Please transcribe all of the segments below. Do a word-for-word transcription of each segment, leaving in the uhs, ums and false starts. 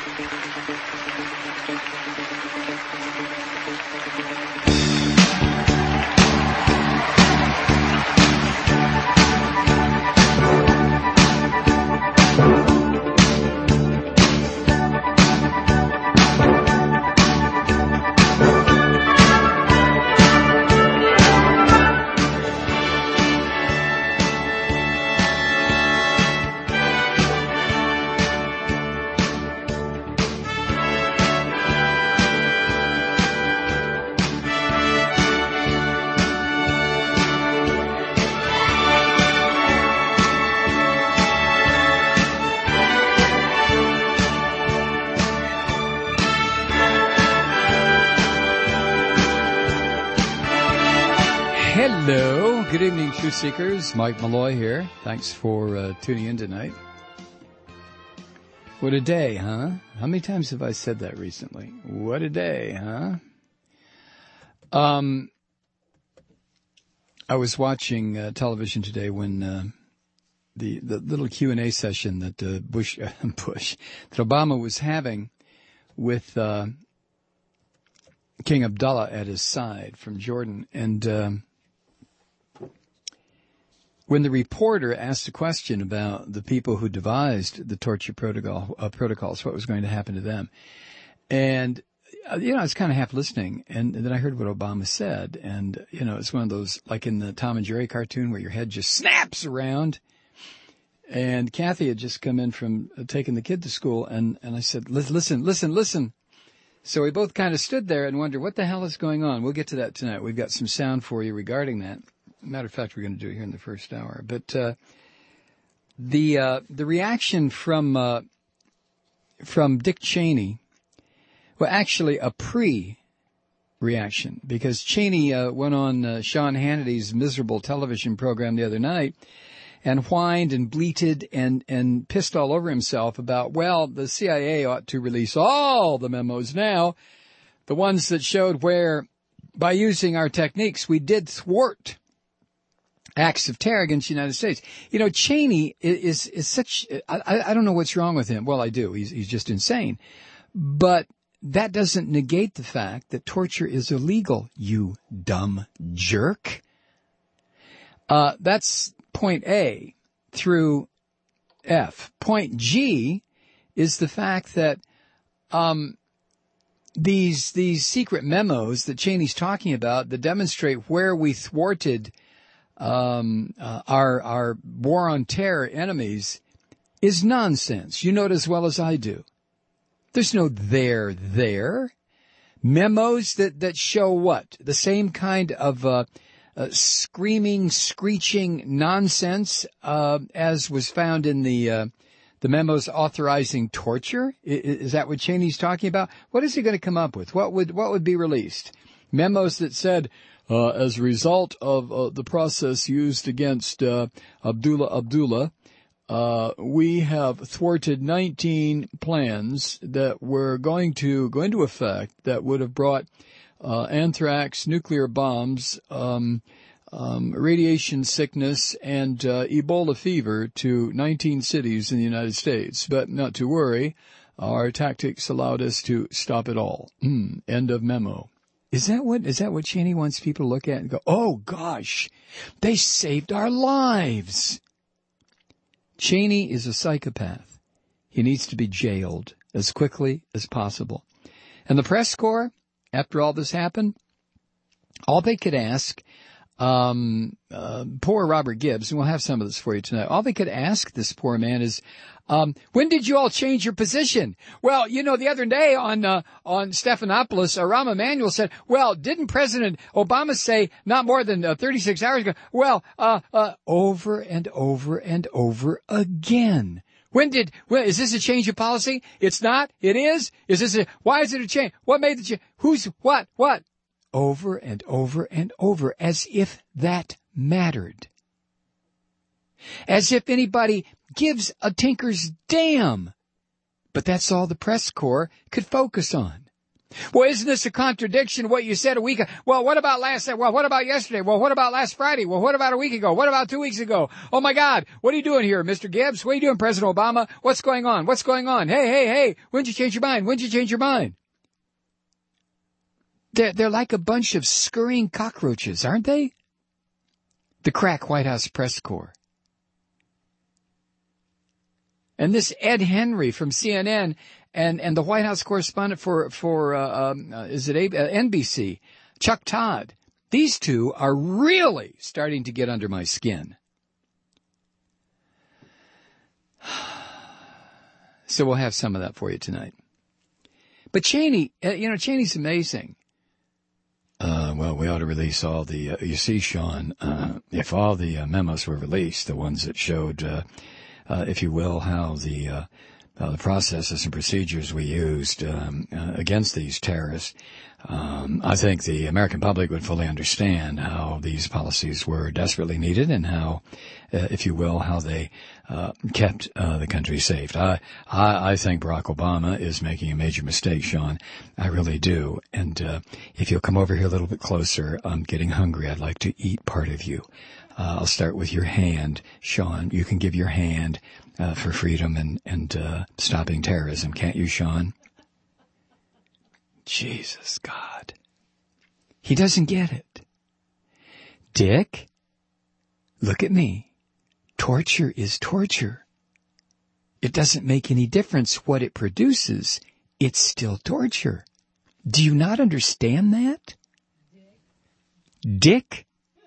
Hello. Good evening, Truth Seekers. Mike Malloy here. Thanks for uh, tuning in tonight. What a day, huh? How many times have I said that recently? What a day, huh? Um, I was watching uh, television today when uh, the the little Q and A session that uh, Bush uh, Bush that Obama was having with uh, King Abdullah at his side from Jordan, and um, when the reporter asked a question about the people who devised the torture protocol, uh, protocols, what was going to happen to them, and uh, you know, I was kind of half listening, and, and then I heard what Obama said, and you know, it's one of those like in the Tom and Jerry cartoon where your head just snaps around. And Kathy had just come in from uh, taking the kid to school, and and I said, "Listen, listen, listen." So we both kind of stood there and wondered, what the hell is going on? We'll get to that tonight. We've got some sound for you regarding that. Matter of fact, we're going to do it here in the first hour. But uh, the uh, the reaction from uh, from Dick Cheney, well, actually a pre-reaction, because Cheney uh, went on uh, Sean Hannity's miserable television program the other night and whined and bleated and, and pissed all over himself about, well, the C I A ought to release all the memos now, the ones that showed where, by using our techniques, we did thwart acts of terror against the United States. You know, Cheney is, is such, I, I don't know what's wrong with him. Well, I do. He's, he's just insane. But that doesn't negate the fact that torture is illegal, you dumb jerk. Uh, that's point A through F. Point G is the fact that, um, these, these secret memos that Cheney's talking about that demonstrate where we thwarted Um, uh, our, our war on terror enemies is nonsense. You know it as well as I do. There's no there, there. Memos that, that show what? The same kind of, uh, uh screaming, screeching nonsense, uh, as was found in the, uh, the memos authorizing torture. Is, is that what Cheney's talking about? What is he going to come up with? What would, what would be released? Memos that said, Uh, as a result of uh, the process used against uh, Abdullah Abdullah, uh, we have thwarted nineteen plans that were going to go into effect that would have brought uh, anthrax, nuclear bombs, um, um, radiation sickness, and uh, Ebola fever to nineteen cities in the United States. But not to worry, our tactics allowed us to stop it all. Mm, end of memo. Is that what, is that what Cheney wants people to look at and go, oh gosh, they saved our lives? Cheney is a psychopath. He needs to be jailed as quickly as possible. And the press corps, after all this happened, all they could ask, um, uh, poor Robert Gibbs, and we'll have some of this for you tonight, all they could ask this poor man is, Um, when did you all change your position? Well, you know, the other day on, uh, on Stephanopoulos, uh, Rahm Emanuel said, well, didn't President Obama say not more than uh, thirty-six hours ago? Well, uh, uh, over and over and over again. When did, well, is this a change of policy? It's not? It is? Is this a, why is it a change? What made the change? Who's, what, what? Over and over and over, as if that mattered. As if anybody gives a tinker's damn. But that's all the press corps could focus on. Well, isn't this a contradiction, what you said a week ago? Well, what about last, well, what about yesterday? Well, what about last Friday? Well, what about a week ago? What about two weeks ago? Oh my God, what are you doing here, Mister Gibbs? What are you doing, President Obama? What's going on? What's going on? Hey, hey, hey, when'd you change your mind? When'd you change your mind? They're, they're like a bunch of scurrying cockroaches, aren't they? The crack White House press corps. And this Ed Henry from C N N and, and the White House correspondent for, for, uh, um, uh, is it A- uh, N B C, Chuck Todd. These two are really starting to get under my skin. So we'll have some of that for you tonight. But Cheney, uh, you know, Cheney's amazing. Uh, well, we ought to release all the, uh, you see, Sean, uh, if all the uh, memos were released, the ones that showed, uh, uh, if you will, how the, uh, uh, the processes and procedures we used, um, uh, against these terrorists, um, I think the American public would fully understand how these policies were desperately needed and how, uh, if you will, how they, uh, kept, uh, the country safe. I, I, I think Barack Obama is making a major mistake, Sean. I really do. And, uh, if you'll come over here a little bit closer, I'm getting hungry. I'd like to eat part of you. Uh, I'll start with your hand, Sean. You can give your hand, uh, for freedom and, and, uh, stopping terrorism. Can't you, Sean? Jesus, God. He doesn't get it. Dick, look at me. Torture is torture. It doesn't make any difference what it produces. It's still torture. Do you not understand that? Dick?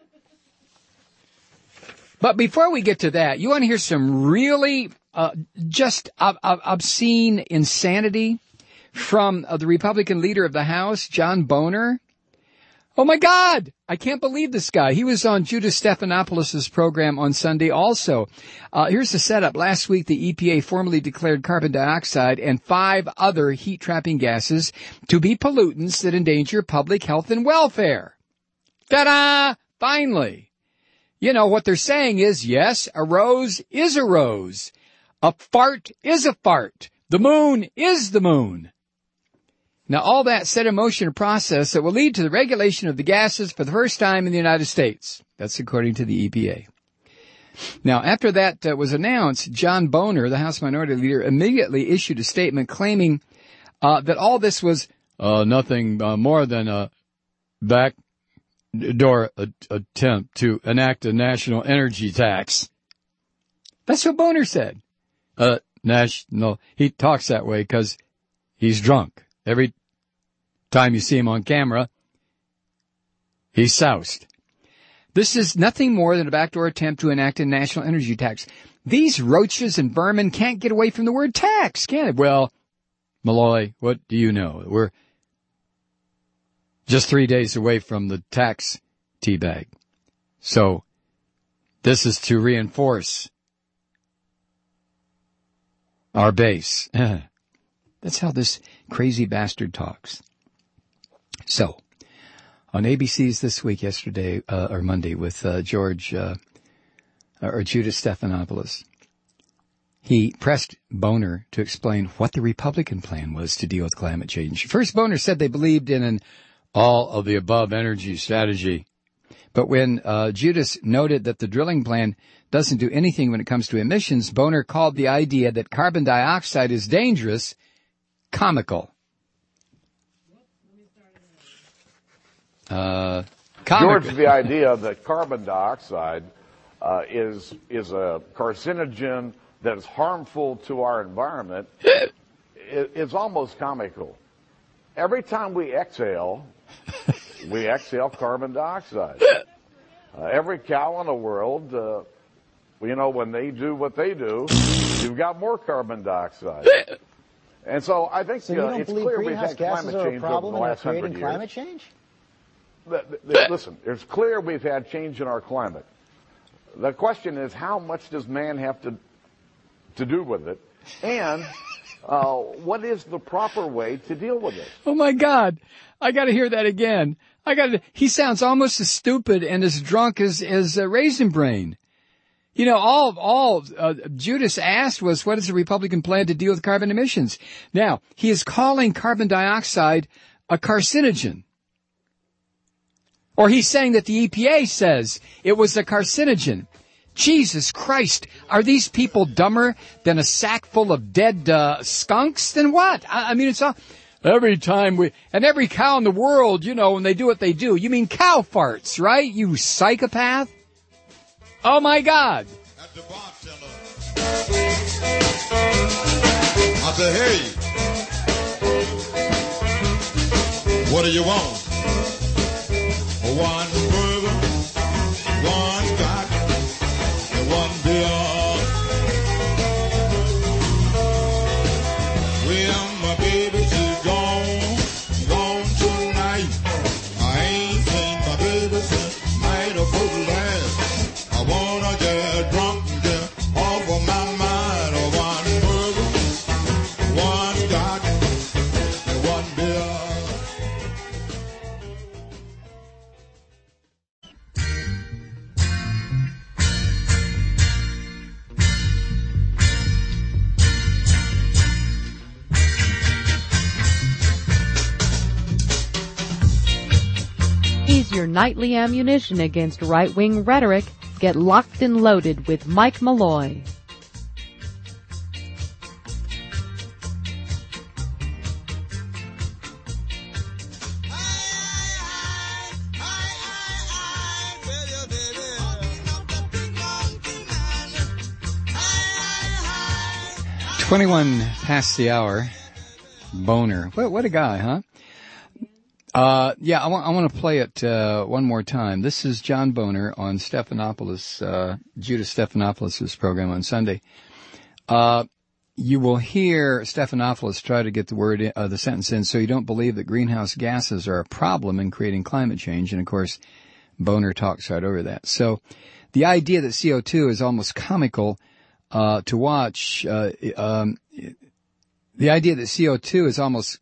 But before we get to that, you want to hear some really uh, just ob- ob- obscene insanity from uh, the Republican leader of the House, John Boehner? Oh my God! I can't believe this guy. He was on Judith Stephanopoulos' program on Sunday also. Uh, here's the setup. Last week, the E P A formally declared carbon dioxide and five other heat-trapping gases to be pollutants that endanger public health and welfare. Ta-da! Finally. You know, what they're saying is, yes, a rose is a rose. A fart is a fart. The moon is the moon. Now, all that set in motion a process that will lead to the regulation of the gases for the first time in the United States. That's according to the E P A. Now, after that uh, was announced, John Boehner, the House Minority Leader, immediately issued a statement claiming uh, that all this was uh, nothing uh, more than a backdoor a- attempt to enact a national energy tax. That's what Boehner said. Uh, national, he talks that way because he's drunk. Every time you see him on camera, he's soused. This is nothing more than a backdoor attempt to enact a national energy tax. These roaches and vermin can't get away from the word tax, can it? Well, Malloy, what do you know? We're just three days away from the tax teabag. So this is to reinforce our base. That's how this crazy bastard talks. So, on A B C's This Week yesterday, uh, or Monday, with uh, George, uh, or Judith Stephanopoulos, he pressed Boehner to explain what the Republican plan was to deal with climate change. First, Boehner said they believed in an all-of-the-above energy strategy. But when uh, Judith noted that the drilling plan doesn't do anything when it comes to emissions, Boehner called the idea that carbon dioxide is dangerous comical. Uh, comical. George, the idea that carbon dioxide uh, is is a carcinogen that is harmful to our environment is, is almost comical. Every time we exhale, we exhale carbon dioxide. Uh, every cow in the world, uh, you know, when they do what they do, you've got more carbon dioxide. And so I think so you uh, don't it's believe clear we've greenhouse had gases climate are a change over problem the and are last hundred creating years. climate change? The, the, listen, it's clear we've had change in our climate. The question is, how much does man have to to do with it? And uh, what is the proper way to deal with it? Oh my God. I gotta hear that again. I gotta, he sounds almost as stupid and as drunk as, as uh, Raisin Brain. You know, all, all, uh, Judas asked was, what is the Republican plan to deal with carbon emissions? Now, he is calling carbon dioxide, a carcinogen. Or he's saying that the E P A says it was a carcinogen. Jesus Christ, are these people dumber than a sack full of dead uh, skunks? Then what? I, I mean, it's all, every time we, and every cow in the world, you know, when they do what they do. You mean cow farts, right? You psychopath? Oh my God. At the bartender, I said, hey, what do you want? One burger, one cock, and one beer. Well, my baby, she's gone, gone tonight. I ain't seen my baby since night of her last. I wanna get drunk and get off of my mind. One burger, one cock, and one beer. He's your nightly ammunition against right-wing rhetoric. Get locked and loaded with Mike Malloy. twenty-one past the hour. Boner. What, what a guy, huh? Uh, yeah, I want, I want to play it, uh, one more time. This is John Boner on Stephanopoulos, uh, Judah Stephanopoulos' program on Sunday. Uh, you will hear Stephanopoulos try to get the word, in, uh, the sentence in, so you don't believe that greenhouse gases are a problem in creating climate change. And of course, Boner talks right over that. So the idea that C O two is almost comical, uh, to watch, uh, um, the idea that C O two is almost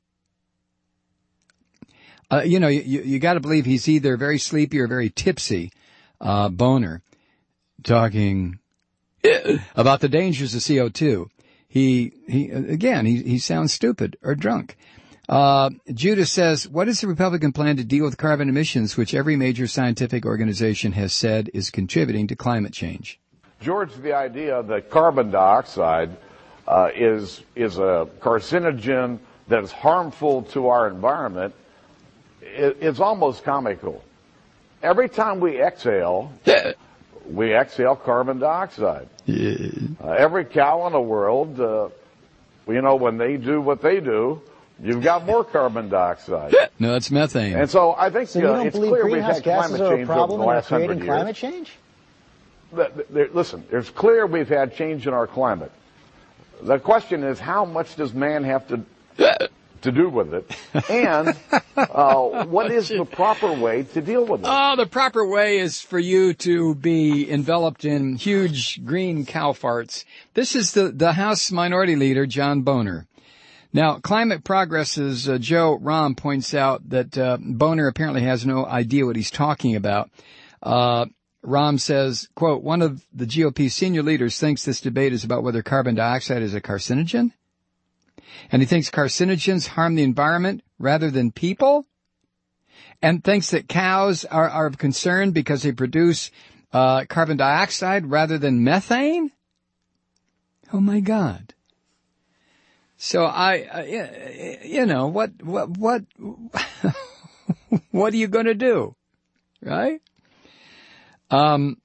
Uh, you know, you, you got to believe he's either very sleepy or very tipsy, uh, Boner, talking about the dangers of C O two. He, he, again, he, he sounds stupid or drunk. Uh, Judah says, what is the Republican plan to deal with carbon emissions, which every major scientific organization has said is contributing to climate change? George, the idea that carbon dioxide uh, is, is a carcinogen that is harmful to our environment, it's almost comical. Every time we exhale, we exhale carbon dioxide. Yeah. Uh, every cow in the world, uh, you know, when they do what they do, you've got more carbon dioxide. No, that's methane. And so I think so you uh, don't it's believe clear we've greenhouse had gases climate are a change over problem the in last hundred creating years. climate change? The, the, listen, it's clear we've had change in our climate. The question is, how much does man have to to do with it, and uh, what is the proper way to deal with it? Oh, the proper way is for you to be enveloped in huge green cow farts. This is the, the House Minority Leader, John Boner. Now, Climate Progress's uh, Joe Rahm points out that uh, Boner apparently has no idea what he's talking about. Uh, Rahm says, quote, one of the G O P senior leaders thinks this debate is about whether carbon dioxide is a carcinogen. And he thinks carcinogens harm the environment rather than people, and thinks that cows are, are of concern because they produce uh, carbon dioxide rather than methane. Oh my God! So I, uh, you know, what, what, what, what are you going to do, right? Um.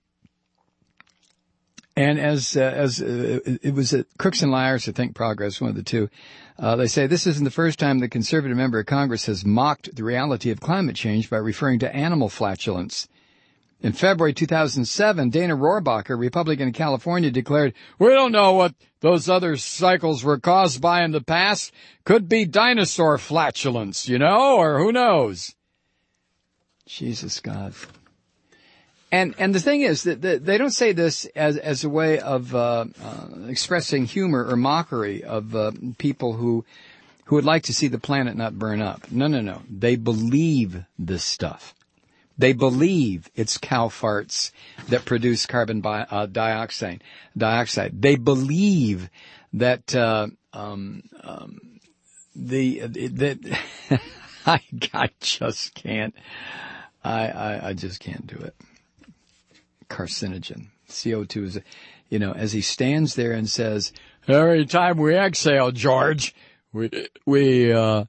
And as, uh, as, uh, it was at Crooks and Liars, I think Progress, one of the two, uh, they say this isn't the first time the conservative member of Congress has mocked the reality of climate change by referring to animal flatulence. In February two thousand seven, Dana Rohrabacher, Republican in California, declared, we don't know what those other cycles were caused by in the past. Could be dinosaur flatulence, you know, or who knows? Jesus God. And and the thing is that they don't say this as as a way of uh, uh expressing humor or mockery of uh, people who who would like to see the planet not burn up. No, no, no. They believe this stuff. They believe it's cow farts that produce carbon bi- uh, dioxide. Dioxide. They believe that uh, um, um, the that. I, I just can't. I, I, I just can't do it. Carcinogen. C O two is, you know, as he stands there and says, every time we exhale, George, we, we, uh,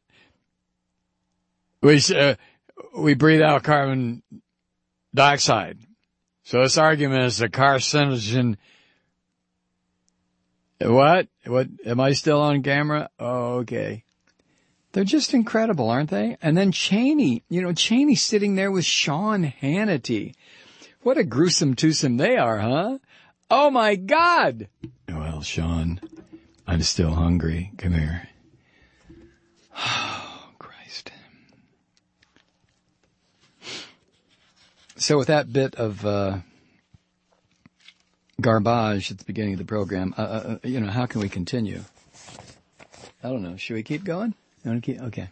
we, uh, we breathe out carbon dioxide. So this argument is a carcinogen. What? What? Am I still on camera? Oh, okay. They're just incredible, aren't they? And then Cheney, you know, Cheney sitting there with Sean Hannity. What a gruesome twosome they are, huh? Oh, my God. Well, Sean, I'm still hungry. Come here. Oh, Christ. So with that bit of uh, garbage at the beginning of the program, uh, uh, you know, how can we continue? I don't know. Should we keep going? You want to keep? Okay.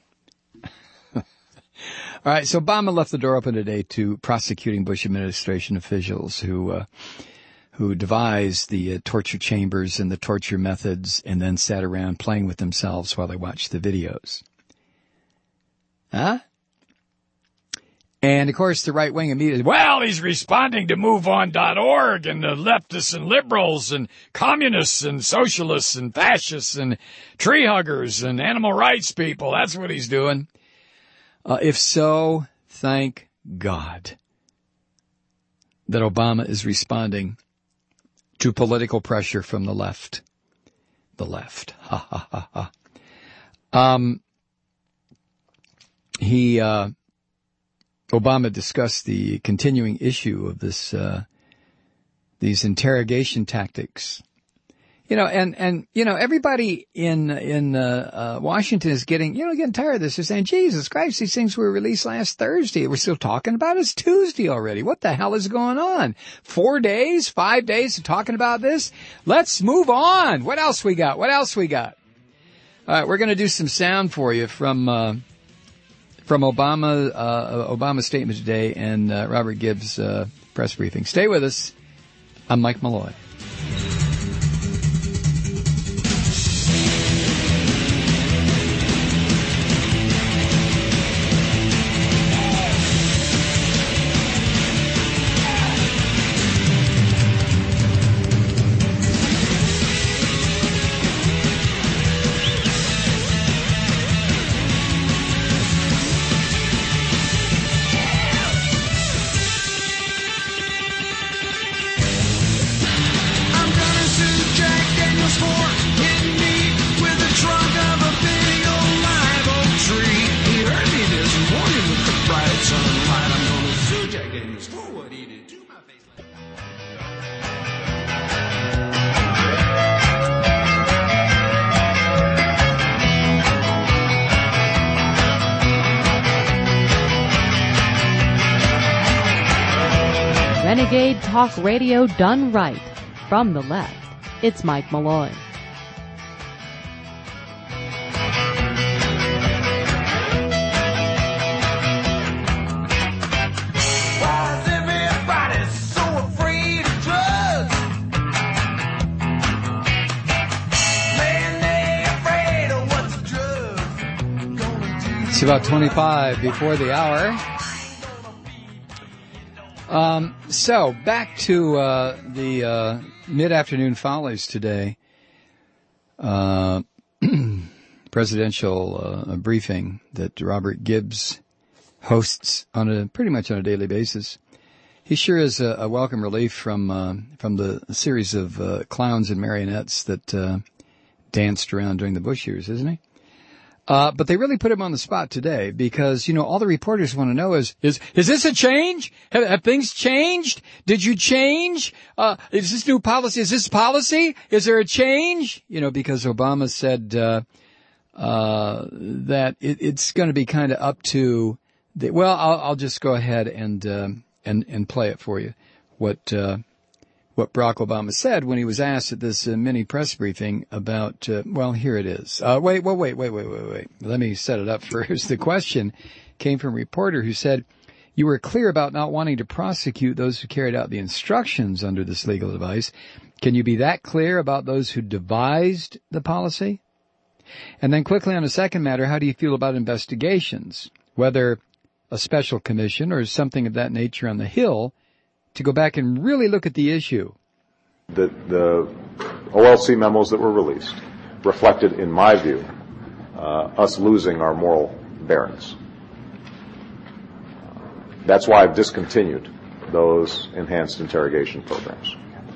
All right. So Obama left the door open today to prosecuting Bush administration officials who uh, who devised the uh, torture chambers and the torture methods, and then sat around playing with themselves while they watched the videos. Huh? And, of course, the right-wing immediately, well, he's responding to move on dot org and the leftists and liberals and communists and socialists and fascists and tree huggers and animal rights people. That's what he's doing. Uh, if so, thank God that Obama is responding to political pressure from the left. The left. Ha, ha, ha, ha. Um, he, uh, Obama discussed the continuing issue of this, uh, these interrogation tactics. You know, and, and, you know, everybody in, in, uh, uh, Washington is getting, you know, getting tired of this. They're saying, Jesus Christ, these things were released last Thursday. We're still talking about it. It's Tuesday already. What the hell is going on? Four days, five days of talking about this? Let's move on. What else we got? What else we got? All right. We're going to do some sound for you from, uh, from Obama, uh, Obama's statement today and, uh, Robert Gibbs', uh, press briefing. Stay with us. I'm Mike Malloy. Renegade Talk Radio done right. From the left, it's Mike Malloy. Why is everybody so afraid of drugs? Man, they afraid of what the drugs gonna do. It's about twenty-five before the hour. Um, so back to, uh, the, uh, mid-afternoon follies today. Uh, presidential, uh, briefing that Robert Gibbs hosts on a, pretty much on a daily basis. He sure is a, a welcome relief from, uh, from the series of, uh, clowns and marionettes that, uh, danced around during the Bush years, isn't he? Uh, but they really put him on the spot today because, you know, all the reporters want to know is, is, is this a change? Have, have things changed? Did you change? Uh, is this new policy? Is this policy? Is there a change? You know, because Obama said, uh, uh, that it, it's going to be kind of up to the, well, I'll, I'll just go ahead and, um, and, and play it for you. What, uh, what Barack Obama said when he was asked at this uh, mini press briefing about, uh, well, here it is. Uh, wait, wait, wait, wait, wait, wait, wait. Let me set it up first. The question came from a reporter who said, you were clear about not wanting to prosecute those who carried out the instructions under this legal device. Can you be that clear about those who devised the policy? And then quickly on the second matter, how do you feel about investigations? whether a special commission or something of that nature on the Hill, to go back and really look at the issue. The, the O L C memos that were released reflected, in my view, uh, us losing our moral bearings. That's why I've discontinued those enhanced interrogation programs.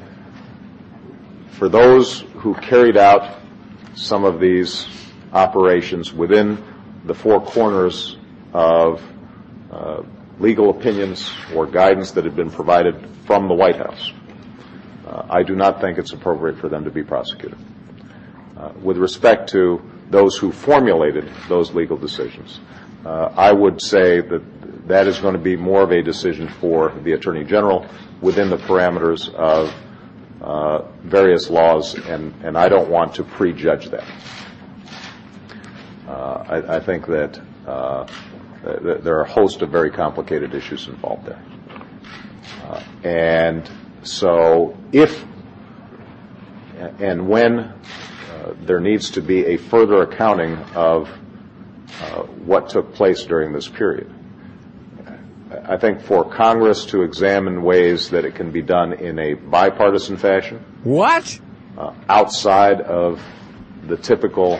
For those who carried out some of these operations within the four corners of uh, legal opinions or guidance that had been provided from the White House, uh, I do not think it's appropriate for them to be prosecuted. Uh, with respect to those who formulated those legal decisions, uh, I would say that that is going to be more of a decision for the Attorney General within the parameters of uh, various laws, and, and I don't want to prejudge that. Uh, I, I think that uh, th- there are a host of very complicated issues involved there. Uh, and so if and when uh, there needs to be a further accounting of uh, what took place during this period, I think for Congress to examine ways that it can be done in a bipartisan fashion. What? Uh, outside of the typical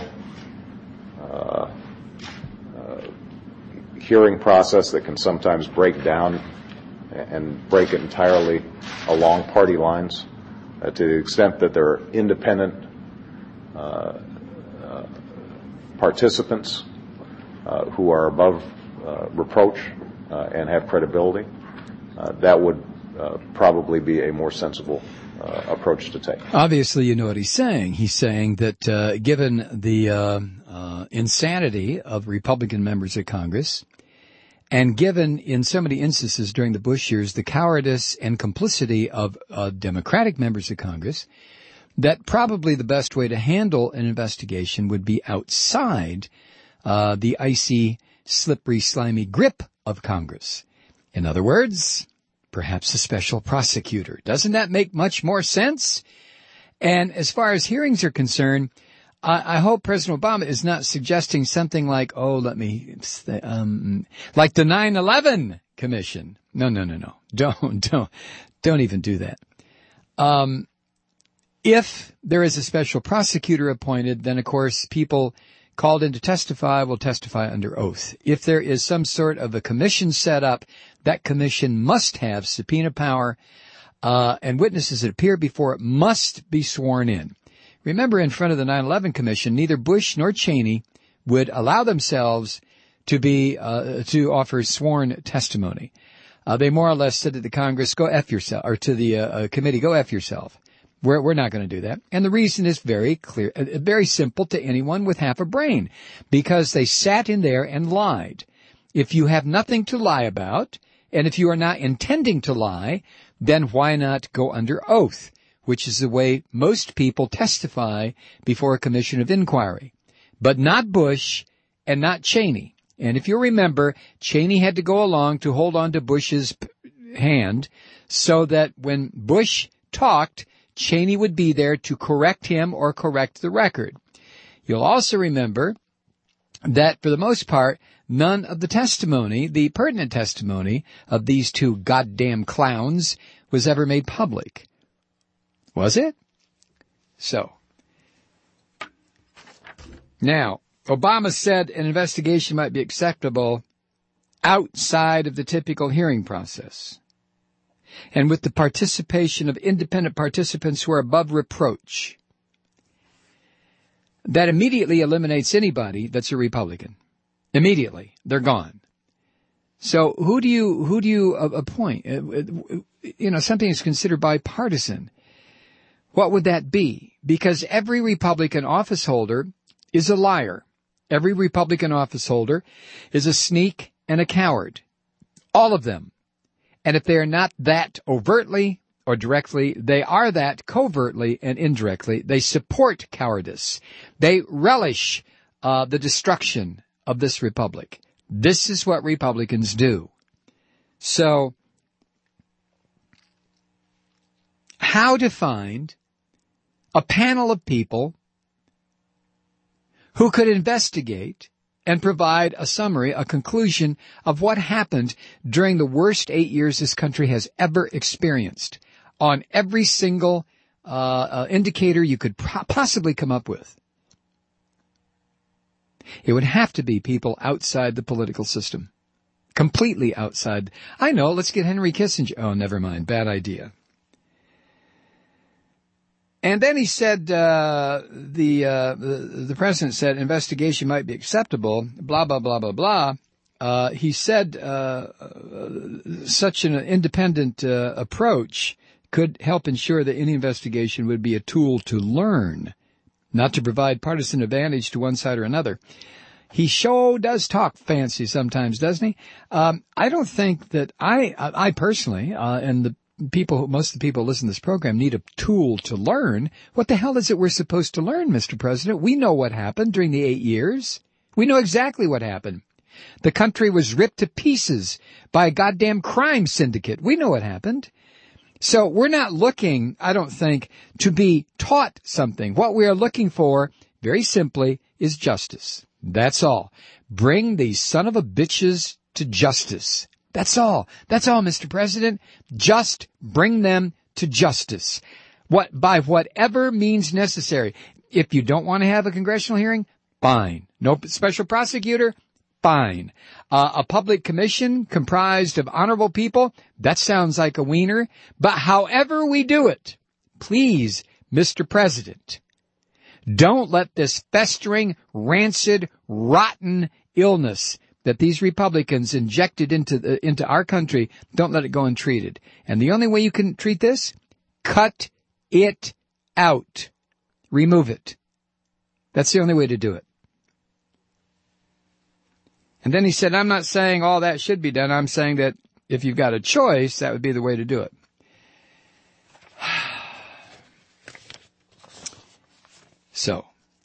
uh, uh, hearing process that can sometimes break down and break entirely along party lines, uh, to the extent that there are independent uh, uh, participants uh, who are above uh, reproach uh, and have credibility, uh, that would uh, probably be a more sensible uh, approach to take. Obviously, you know what he's saying. He's saying that uh, given the uh, uh, insanity of Republican members of Congress, and given in so many instances during the Bush years the cowardice and complicity of uh, Democratic members of Congress, that probably the best way to handle an investigation would be outside uh, the icy, slippery, slimy grip of Congress. In other words, perhaps a special prosecutor. Doesn't that make much more sense? And as far as hearings are concerned, I, I hope President Obama is not suggesting something like, oh, let me, um, like the nine eleven Commission. No, no, no, no. Don't, don't, don't even do that. Um, if there is a special prosecutor appointed, then of course people called in to testify will testify under oath. If there is some sort of a commission set up, that commission must have subpoena power, uh, and witnesses that appear before it must be sworn in. Remember, in front of the nine eleven Commission, neither Bush nor Cheney would allow themselves to be, uh, to offer sworn testimony. Uh, they more or less said to the Congress, go F yourself, or to the, uh, committee, go F yourself. We're, we're not going to do that. And the reason is very clear, uh, very simple to anyone with half a brain. Because they sat in there and lied. If you have nothing to lie about, and if you are not intending to lie, then why not go under oath, which is the way most people testify before a commission of inquiry. But not Bush and not Cheney. And if you remember, Cheney had to go along to hold on to Bush's hand so that when Bush talked, Cheney would be there to correct him or correct the record. You'll also remember that for the most part, none of the testimony, the pertinent testimony of these two goddamn clowns was ever made public. Was it? So. Now, Obama said an investigation might be acceptable outside of the typical hearing process, and with the participation of independent participants who are above reproach. That immediately eliminates anybody that's a Republican. Immediately. They're gone. So who do you, who do you appoint? You know, something is considered bipartisan. What would that be? Because every Republican office holder is a liar. Every Republican office holder is a sneak and a coward. All of them. And if they are not that overtly or directly, they are that covertly and indirectly. They support cowardice. They relish uh, the destruction of this republic. This is what Republicans do. So, how to find a panel of people who could investigate and provide a summary, a conclusion of what happened during the worst eight years this country has ever experienced on every single uh, uh, indicator you could pro- possibly come up with. It would have to be people outside the political system. Completely outside. I know, let's get Henry Kissinger. Oh, never mind. Bad idea. And then he said, uh, the, uh, the, the president said investigation might be acceptable, blah, blah, blah, blah, blah. Uh, he said, uh, uh, such an independent, uh, approach could help ensure that any investigation would be a tool to learn, not to provide partisan advantage to one side or another. He sure does talk fancy sometimes, doesn't he? Um, I don't think that I, I personally, uh, and the people, most of the people who listen to this program need a tool to learn. What the hell is it we're supposed to learn, Mister President? We know what happened during the eight years. We know exactly what happened. The country was ripped to pieces by a goddamn crime syndicate. We know what happened. So we're not looking, I don't think, to be taught something. What we are looking for, very simply, is justice. That's all. Bring these son of a bitches to justice. That's all. That's all, Mister President. Just bring them to justice. What, by whatever means necessary. If you don't want to have a congressional hearing, fine. No special prosecutor, fine. Uh, a public commission comprised of honorable people, that sounds like a wiener. But however we do it, please, Mister President, don't let this festering, rancid, rotten illness that these Republicans injected into the, into our country, don't let it go untreated. And the only way you can treat this, cut it out. Remove it. That's the only way to do it. And then he said, I'm not saying all that should be done. I'm saying that if you've got a choice, that would be the way to do it. So,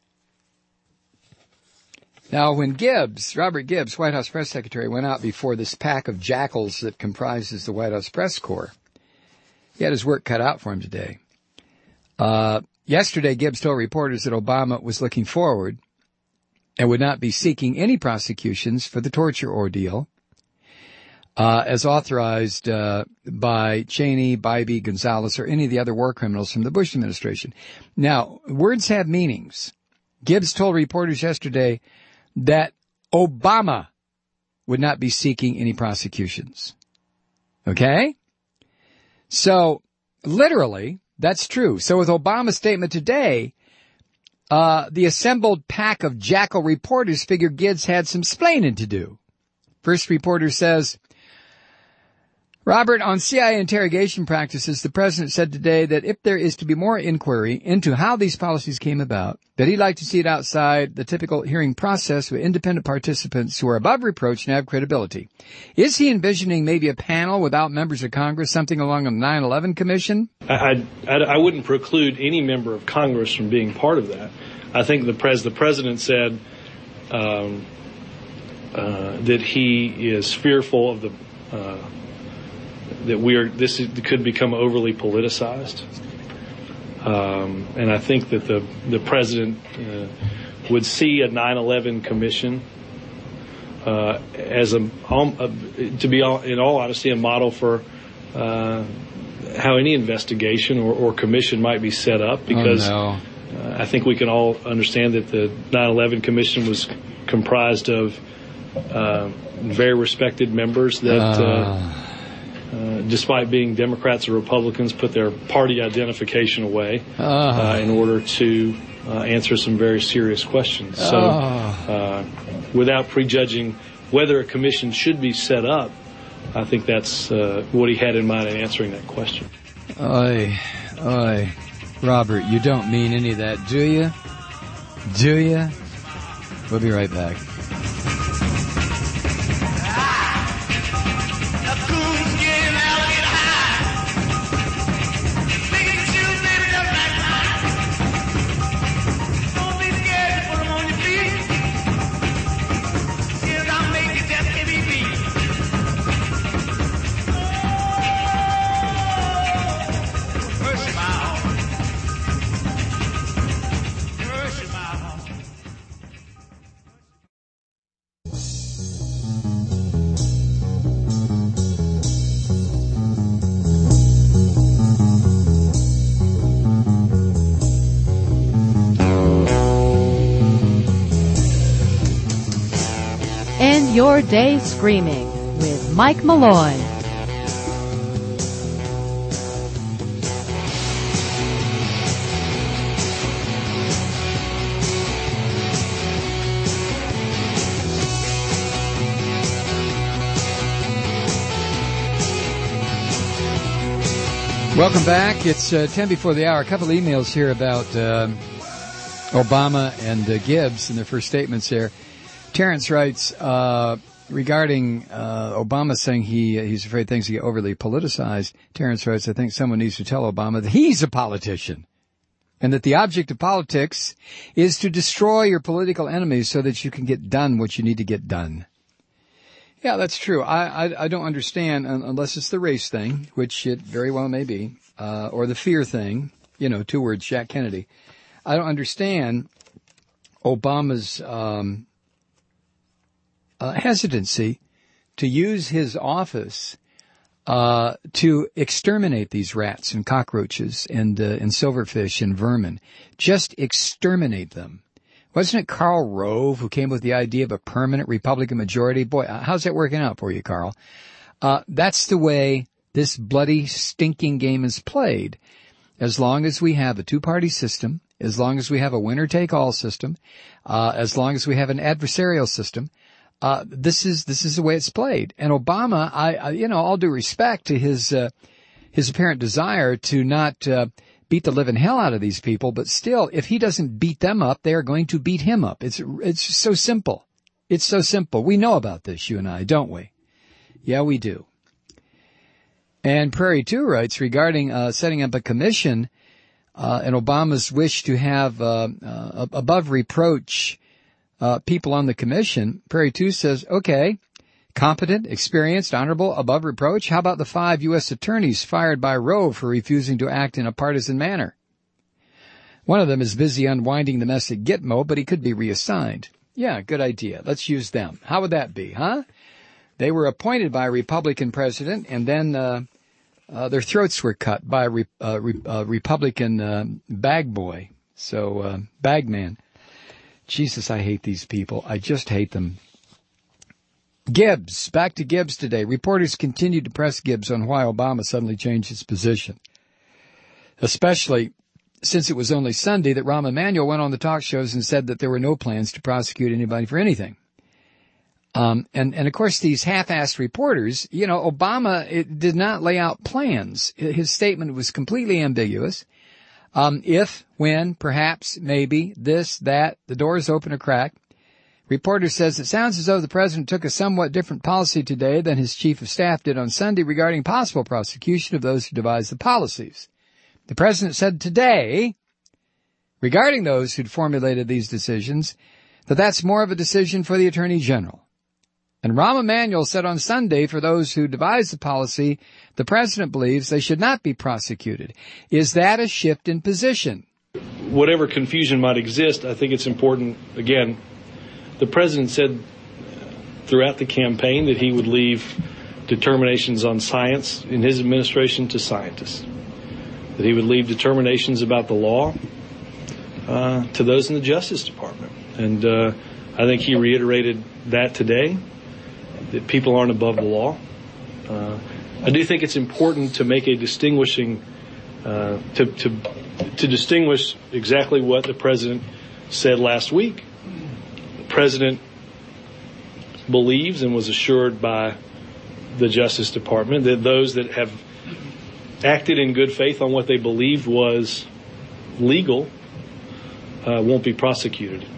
now when Gibbs, Robert Gibbs, White House press secretary, went out before this pack of jackals that comprises the White House press corps, he had his work cut out for him today. Uh, yesterday, Gibbs told reporters that Obama was looking forward and would not be seeking any prosecutions for the torture ordeal, uh, as authorized, uh, by Cheney, Bybee, Gonzalez, or any of the other war criminals from the Bush administration. Now, words have meanings. Gibbs told reporters yesterday that Obama would not be seeking any prosecutions. Okay? So, literally, that's true. So with Obama's statement today, uh, the assembled pack of jackal reporters figure Gibbs had some splaining to do. First reporter says, Robert, on C I A interrogation practices, the president said today that if there is to be more inquiry into how these policies came about, that he'd like to see it outside the typical hearing process with independent participants who are above reproach and have credibility. Is he envisioning maybe a panel without members of Congress, something along the nine eleven Commission? I, I, I wouldn't preclude any member of Congress from being part of that. I think the, pres, the president said um, uh, that he is fearful of the uh, that we are, this is, could become overly politicized. Um, and I think that the, the president uh, would see a nine eleven commission uh, as a, um, a, to be all, in all honesty, a model for uh, how any investigation or, or commission might be set up. Because oh, no. uh, I think we can all understand that the nine eleven commission was comprised of uh, very respected members that uh, uh, Uh, despite being Democrats or Republicans, put their party identification away uh, uh, in order to uh, answer some very serious questions. So uh, without prejudging whether a commission should be set up, I think that's uh, what he had in mind in answering that question. Oy, oy. Robert, you don't mean any of that, do you? Do you? We'll be right back. End your day screaming with Mike Malloy. Welcome back. It's uh, ten before the hour. A couple of emails here about uh, Obama and uh, Gibbs in their first statements there. Terrence writes, uh, regarding uh, Obama saying he he's afraid things get overly politicized. Terrence writes, I think someone needs to tell Obama that he's a politician and that the object of politics is to destroy your political enemies so that you can get done what you need to get done. Yeah, that's true. I, I, I don't understand, unless it's the race thing, which it very well may be, uh, or the fear thing, you know, two words, Jack Kennedy. I don't understand Obama's um, uh, hesitancy to use his office uh, to exterminate these rats and cockroaches and, uh, and silverfish and vermin. Just exterminate them. Wasn't it Karl Rove who came with the idea of a permanent Republican majority? Boy, how's that working out for you, Karl? Uh, that's the way this bloody, stinking game is played. As long as we have a two-party system, as long as we have a winner-take-all system, uh, as long as we have an adversarial system, uh, this is, this is the way it's played. And Obama, I, I you know, all due respect to his, uh, his apparent desire to not, uh, beat the living hell out of these people, but still, if he doesn't beat them up, they are going to beat him up. It's, it's so simple. It's so simple. We know about this, you and I, don't we? Yeah, we do. And Prairie two writes regarding, uh, setting up a commission, uh, and Obama's wish to have, uh, uh, above reproach, uh, people on the commission. Prairie two says, okay, competent, experienced, honorable, above reproach. How about the five U S attorneys fired by Rove for refusing to act in a partisan manner? One of them is busy unwinding the mess at Gitmo, but he could be reassigned. Yeah, good idea. Let's use them. How would that be, huh? They were appointed by a Republican president, and then uh, uh their throats were cut by a re- uh, re- uh, Republican uh, bag boy. So, uh, bag man. Jesus, I hate these people. I just hate them. Gibbs, back to Gibbs today. Reporters continued to press Gibbs on why Obama suddenly changed his position, especially since it was only Sunday that Rahm Emanuel went on the talk shows and said that there were no plans to prosecute anybody for anything. Um, and, and of course, these half-assed reporters, you know, Obama it did not lay out plans. His statement was completely ambiguous. Um, if, when, perhaps, maybe, this, that, the door is open or cracked. Reporter says, it sounds as though the president took a somewhat different policy today than his chief of staff did on Sunday regarding possible prosecution of those who devised the policies. The president said today, regarding those who'd formulated these decisions, that that's more of a decision for the attorney general. And Rahm Emanuel said on Sunday, for those who devised the policy, the president believes they should not be prosecuted. Is that a shift in position? Whatever confusion might exist, I think it's important, again, the president said throughout the campaign that he would leave determinations on science in his administration to scientists, that he would leave determinations about the law uh, to those in the Justice Department. And uh, I think he reiterated that today, that people aren't above the law. Uh, I do think it's important to make a distinguishing, uh, to, to, to distinguish exactly what the president said last week. The president believes and was assured by the Justice Department that those that have acted in good faith on what they believed was legal uh, won't be prosecuted.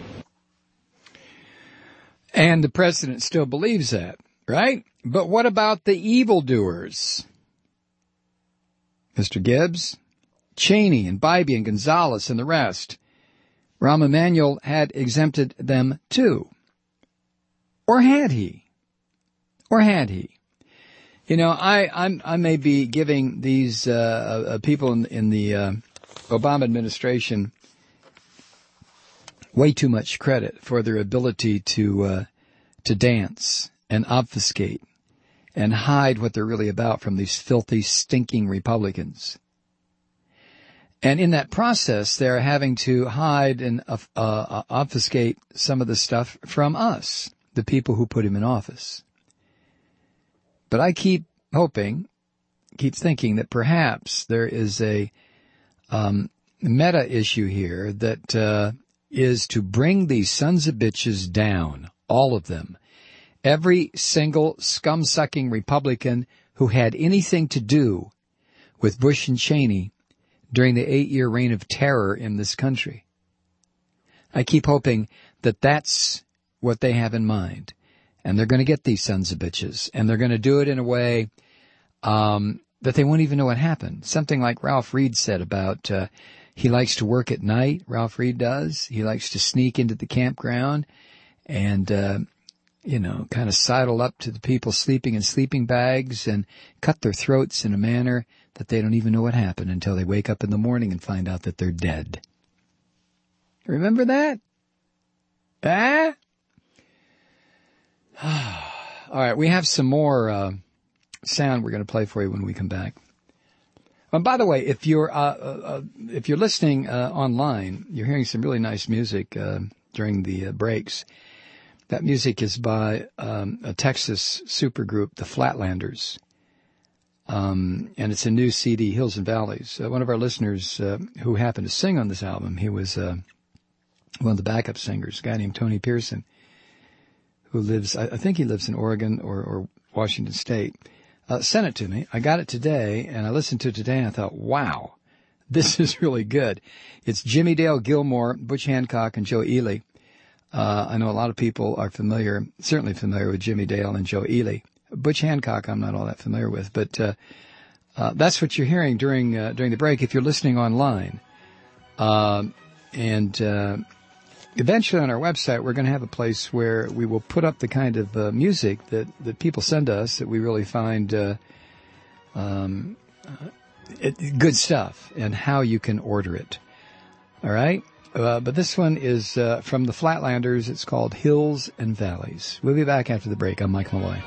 And the president still believes that, right? But what about the evildoers? Mister Gibbs, Cheney and Bybee and Gonzalez and the rest. Rahm Emanuel had exempted them too. Or had he? Or had he? You know, I I'm, I may be giving these uh, uh, people in, in the uh, Obama administration way too much credit for their ability to uh, to dance and obfuscate and hide what they're really about from these filthy, stinking Republicans. And in that process, they're having to hide and uh, uh, obfuscate some of the stuff from us, the people who put him in office. But I keep hoping, keep thinking that perhaps there is a um, meta issue here that uh, is to bring these sons of bitches down, all of them. Every single scum-sucking Republican who had anything to do with Bush and Cheney during the eight-year reign of terror in this country. I keep hoping that that's what they have in mind. And they're going to get these sons of bitches. And they're going to do it in a way um, that they won't even know what happened. Something like Ralph Reed said about uh, he likes to work at night. Ralph Reed does. He likes to sneak into the campground and, uh, you know, kind of sidle up to the people sleeping in sleeping bags and cut their throats in a manner that they don't even know what happened until they wake up in the morning and find out that they're dead. Remember that? Ah? All right, we have some more uh, sound we're going to play for you when we come back. And by the way, if you're uh, uh, if you're listening uh, online, you're hearing some really nice music uh, during the uh, breaks. That music is by um, a Texas supergroup, the Flatlanders, um, and it's a new C D, Hills and Valleys. Uh, one of our listeners uh, who happened to sing on this album, he was uh, one of the backup singers, a guy named Tony Pearson, who lives, I think he lives in Oregon or, or Washington State, uh, sent it to me. I got it today, and I listened to it today, and I thought, wow, this is really good. It's Jimmy Dale Gilmore, Butch Hancock, and Joe Ely. Uh, I know a lot of people are familiar, certainly familiar with Jimmy Dale and Joe Ely. Butch Hancock I'm not all that familiar with, but uh, uh, that's what you're hearing during uh, during the break if you're listening online. Uh, and uh, eventually on our website, we're going to have a place where we will put up the kind of uh, music that, that people send us that we really find uh, um, uh, it, good stuff and how you can order it. All right? Uh, but this one is uh, from the Flatlanders. It's called Hills and Valleys. We'll be back after the break. I'm Mike Malloy.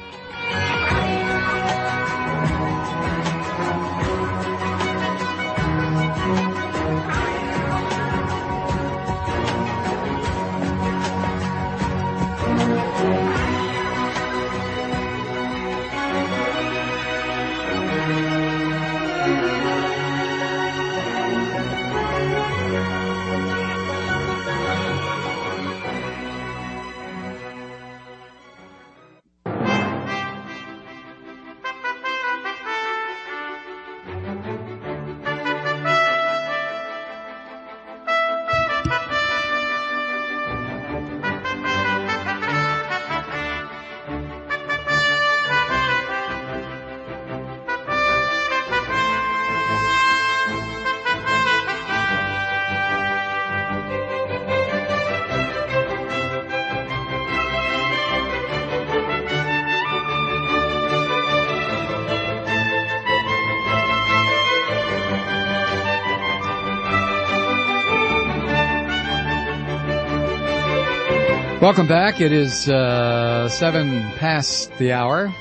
Welcome back. It is uh, seven past the hour.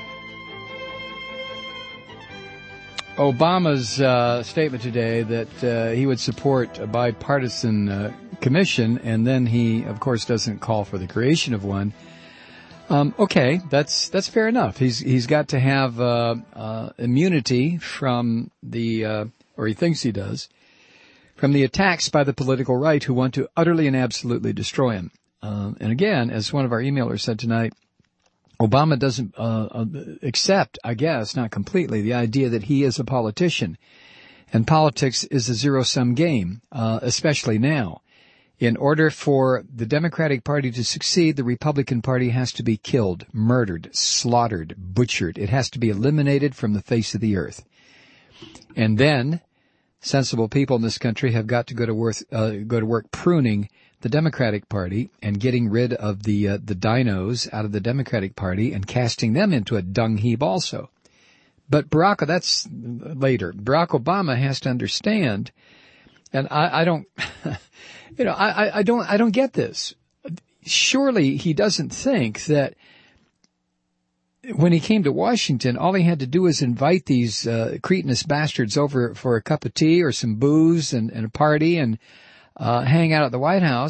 Obama's uh, statement today that uh, he would support a bipartisan uh, commission, and then he, of course, doesn't call for the creation of one. Um, okay, that's that's fair enough. He's he's got to have uh, uh, immunity from the, uh, or he thinks he does, from the attacks by the political right who want to utterly and absolutely destroy him. Uh, and again, as one of our emailers said tonight, Obama doesn't uh, uh, accept, I guess, not completely, the idea that he is a politician. And politics is a zero-sum game, uh, especially now. In order for the Democratic Party to succeed, the Republican Party has to be killed, murdered, slaughtered, butchered. It has to be eliminated from the face of the earth. And then sensible people in this country have got to go to work, uh, go to work pruning the Democratic Party and getting rid of the uh, the dinos out of the Democratic Party and casting them into a dung heap also. But Barack, that's later. Barack Obama has to understand, and I, I don't, you know, I, I don't, I don't get this. Surely he doesn't think that when he came to Washington, all he had to do was invite these uh, cretinous bastards over for a cup of tea or some booze and, and a party and Uh, hang out at the White House,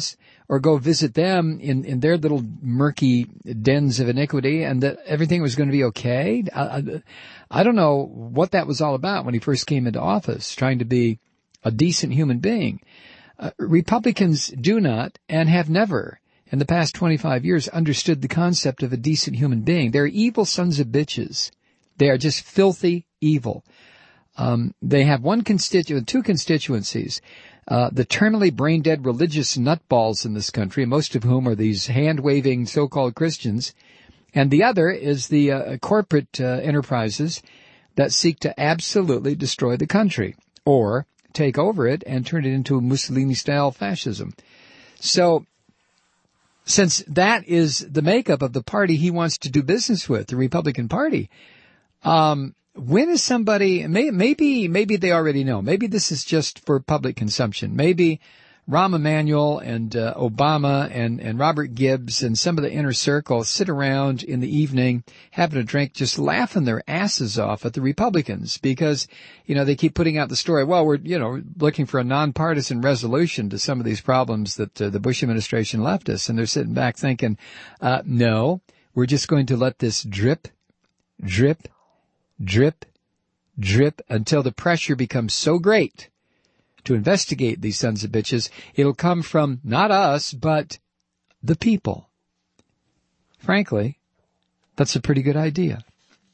or go visit them in, in their little murky dens of iniquity, and that everything was going to be okay. I, I, I don't know what that was all about when he first came into office, trying to be a decent human being. Uh, Republicans do not and have never, in the past twenty-five years, understood the concept of a decent human being. They're evil sons of bitches. They are just filthy evil. Um, they have one constituent, two constituencies. Uh, the terminally brain-dead religious nutballs in this country, most of whom are these hand-waving so-called Christians. And the other is the uh, corporate uh, enterprises that seek to absolutely destroy the country or take over it and turn it into a Mussolini-style fascism. So, since that is the makeup of the party he wants to do business with, the Republican Party, um, when is somebody, may, maybe, maybe they already know. Maybe this is just for public consumption. Maybe Rahm Emanuel and uh, Obama and, and Robert Gibbs and some of the inner circle sit around in the evening having a drink, just laughing their asses off at the Republicans because, you know, they keep putting out the story, well, we're, you know, looking for a nonpartisan resolution to some of these problems that uh, the Bush administration left us. And they're sitting back thinking, uh, no, we're just going to let this drip, drip, drip, drip until the pressure becomes so great to investigate these sons of bitches. It'll come from not us, but the people. Frankly, that's a pretty good idea.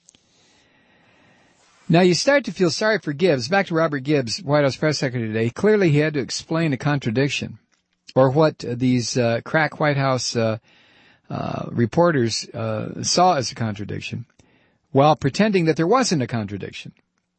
Now you start to feel sorry for Gibbs. Back to Robert Gibbs, White House press secretary today. Clearly he had to explain a contradiction, or what these uh, crack White House uh, uh, reporters uh, saw as a contradiction, while pretending that there wasn't a contradiction.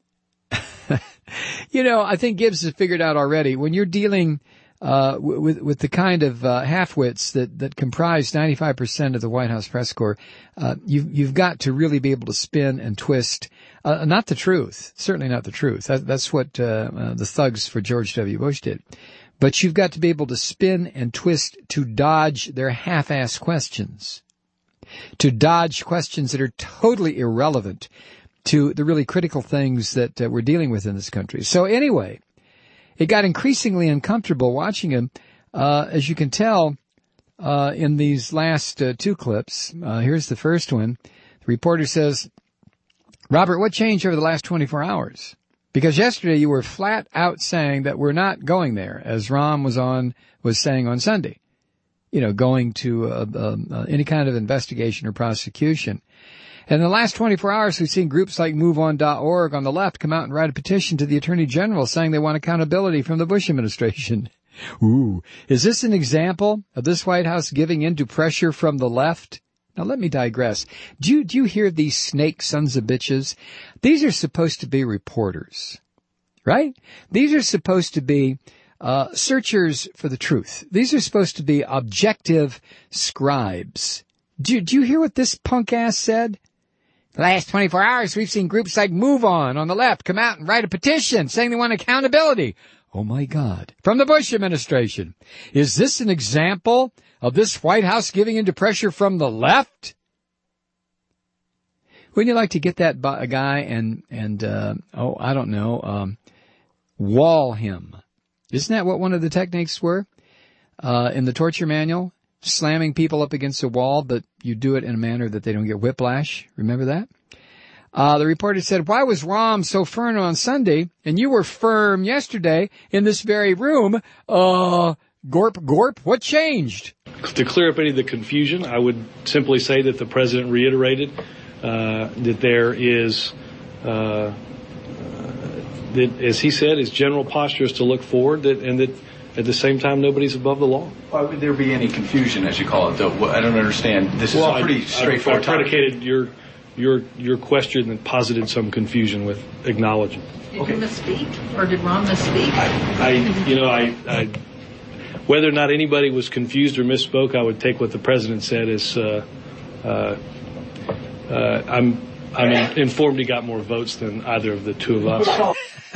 You know, I think Gibbs has figured out already, when you're dealing uh with with the kind of uh, half-wits that, that comprise ninety-five percent of the White House press corps, uh, you've, you've got to really be able to spin and twist, uh, not the truth, certainly not the truth. That, that's what uh, uh, the thugs for George W. Bush did. But you've got to be able to spin and twist to dodge their half-ass questions, to dodge questions that are totally irrelevant to the really critical things that uh, we're dealing with in this country. So anyway, it got increasingly uncomfortable watching him, uh, as you can tell, uh, in these last uh, two clips. Uh, here's the first one. The reporter says, Robert, what changed over the last twenty-four hours? Because yesterday you were flat out saying that we're not going there, as Rahm was on, was saying on Sunday. You know, going to uh, uh, any kind of investigation or prosecution. And in the last twenty-four hours, we've seen groups like move on dot org on the left come out and write a petition to the Attorney General saying they want accountability from the Bush administration. Ooh, is this an example of this White House giving in to pressure from the left? Now let me digress. Do you, do you hear these snake sons of bitches? These are supposed to be reporters, right? These are supposed to be uh searchers for the truth. These are supposed to be objective scribes. Do you, do you hear what this punk ass said? The last twenty-four hours, we've seen groups like Move On on the left come out and write a petition saying they want accountability. Oh, my God. From the Bush administration. Is this an example of this White House giving into pressure from the left? Wouldn't you like to get that guy and, and uh, oh, I don't know, um, wall him? Isn't that what one of the techniques were uh, in the torture manual? Slamming people up against a wall, but you do it in a manner that they don't get whiplash. Remember that? Uh, the reporter said, why was Rahm so firm on Sunday, and you were firm yesterday in this very room? Uh, gorp, gorp, what changed? To clear up any of the confusion, I would simply say that the president reiterated uh, that there is, uh, uh, that, as he said, his general posture is to look forward, that, and that at the same time, nobody's above the law. Why would there be any confusion, as you call it, though? I don't understand. This is well, a pretty I, straightforward I, I predicated your your your question and posited some confusion with acknowledging. Did okay. you misspeak, or did Ron misspeak? I, I you know, I, I whether or not anybody was confused or misspoke, I would take what the president said as uh, uh, uh, I'm I'm informed he got more votes than either of the two of us.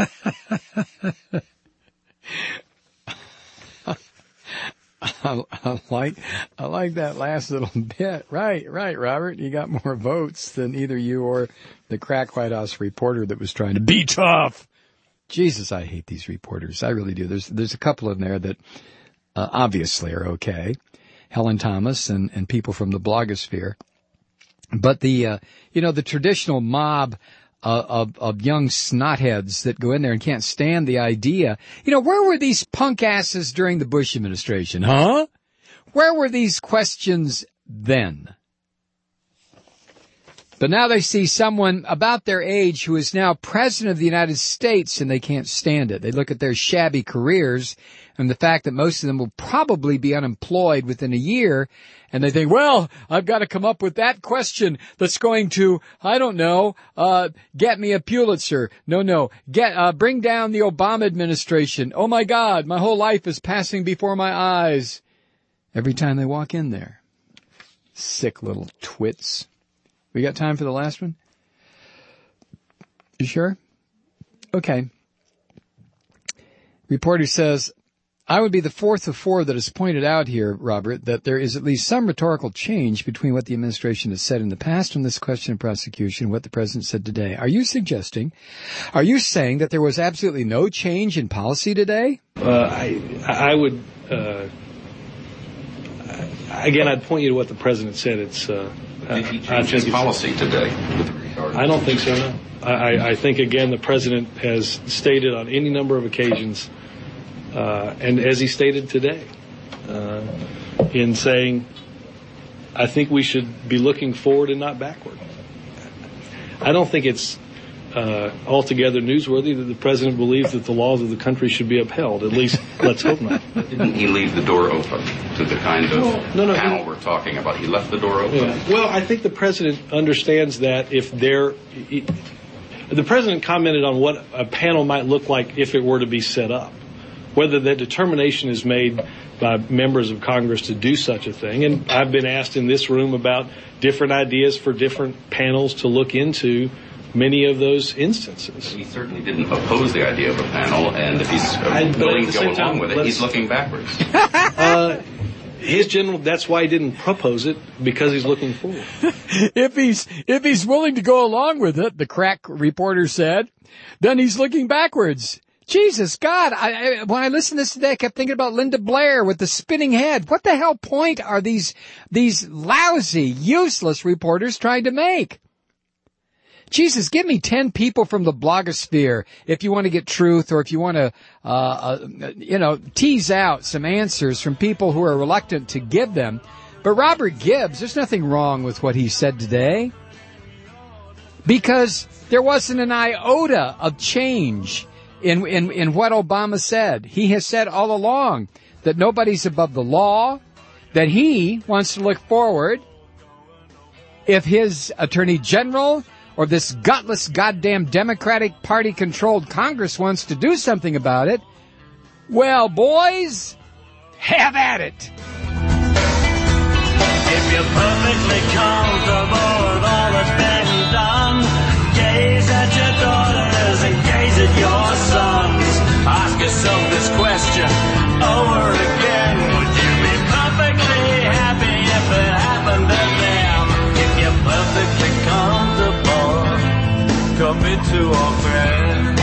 I, I like, I like that last little bit. Right, right, Robert. You got more votes than either you or the crack White House reporter that was trying to be tough. Jesus, I hate these reporters. I really do. There's, there's a couple in there that uh, obviously are okay. Helen Thomas and, and people from the blogosphere. But the, uh, you know, the traditional mob uh, of, of young snotheads that go in there and can't stand the idea. You know, where were these punk asses during the Bush administration, huh? Where were these questions then? But now they see someone about their age who is now president of the United States, and they can't stand it. They look at their shabby careers and the fact that most of them will probably be unemployed within a year, and they think, well, I've got to come up with that question that's going to, I don't know, uh, get me a Pulitzer. No, no, get, uh, bring down the Obama administration. Oh my God, my whole life is passing before my eyes. Every time they walk in there. Sick little twits. We got time for the last one? You sure? Okay. Reporter says, I would be the fourth of four that has pointed out here, Robert, that there is at least some rhetorical change between what the administration has said in the past on this question of prosecution and what the president said today. Are you suggesting, are you saying that there was absolutely no change in policy today? Uh, I, I would, uh, again, I'd point you to what the president said. It's, uh, Did he change his policy today? I don't think so, no. I, I think, again, the president has stated on any number of occasions, uh, and as he stated today, uh, in saying, I think we should be looking forward and not backward. I don't think it's uh, altogether newsworthy that the president believes that the laws of the country should be upheld. At least, let's hope not. Didn't he leave the door open to the kind of no, no, no, panel he, we're talking about? He left the door open? Yeah. Well, I think the president understands that if there... He, the president commented on what a panel might look like if it were to be set up. Whether that determination is made by members of Congress to do such a thing. And I've been asked in this room about different ideas for different panels to look into many of those instances. He certainly didn't oppose the idea of a panel, and if he's uh, willing to go along time, with it, he's looking backwards. uh, his general, that's why he didn't propose it, because he's looking forward. If he's, if he's willing to go along with it, the crack reporter said, then he's looking backwards. Jesus, God, I, I, when I listened to this today, I kept thinking about Linda Blair with the spinning head. What the hell point are these, these lousy, useless reporters trying to make? Jesus, give me ten people from the blogosphere if you want to get truth, or if you want to, uh, uh, you know, tease out some answers from people who are reluctant to give them. But Robert Gibbs, there's nothing wrong with what he said today, because there wasn't an iota of change in, in, in what Obama said. He has said all along that nobody's above the law, that he wants to look forward. If his attorney general or this gutless goddamn Democratic Party-controlled Congress wants to do something about it, well, boys, have at it. If you're perfectly comfortable with all that's been done, gaze at your daughters and gaze at your sons. Ask yourself this question over again. Would you be perfectly happy if it happened to them? If you're perfectly comfortable, commit to our friends.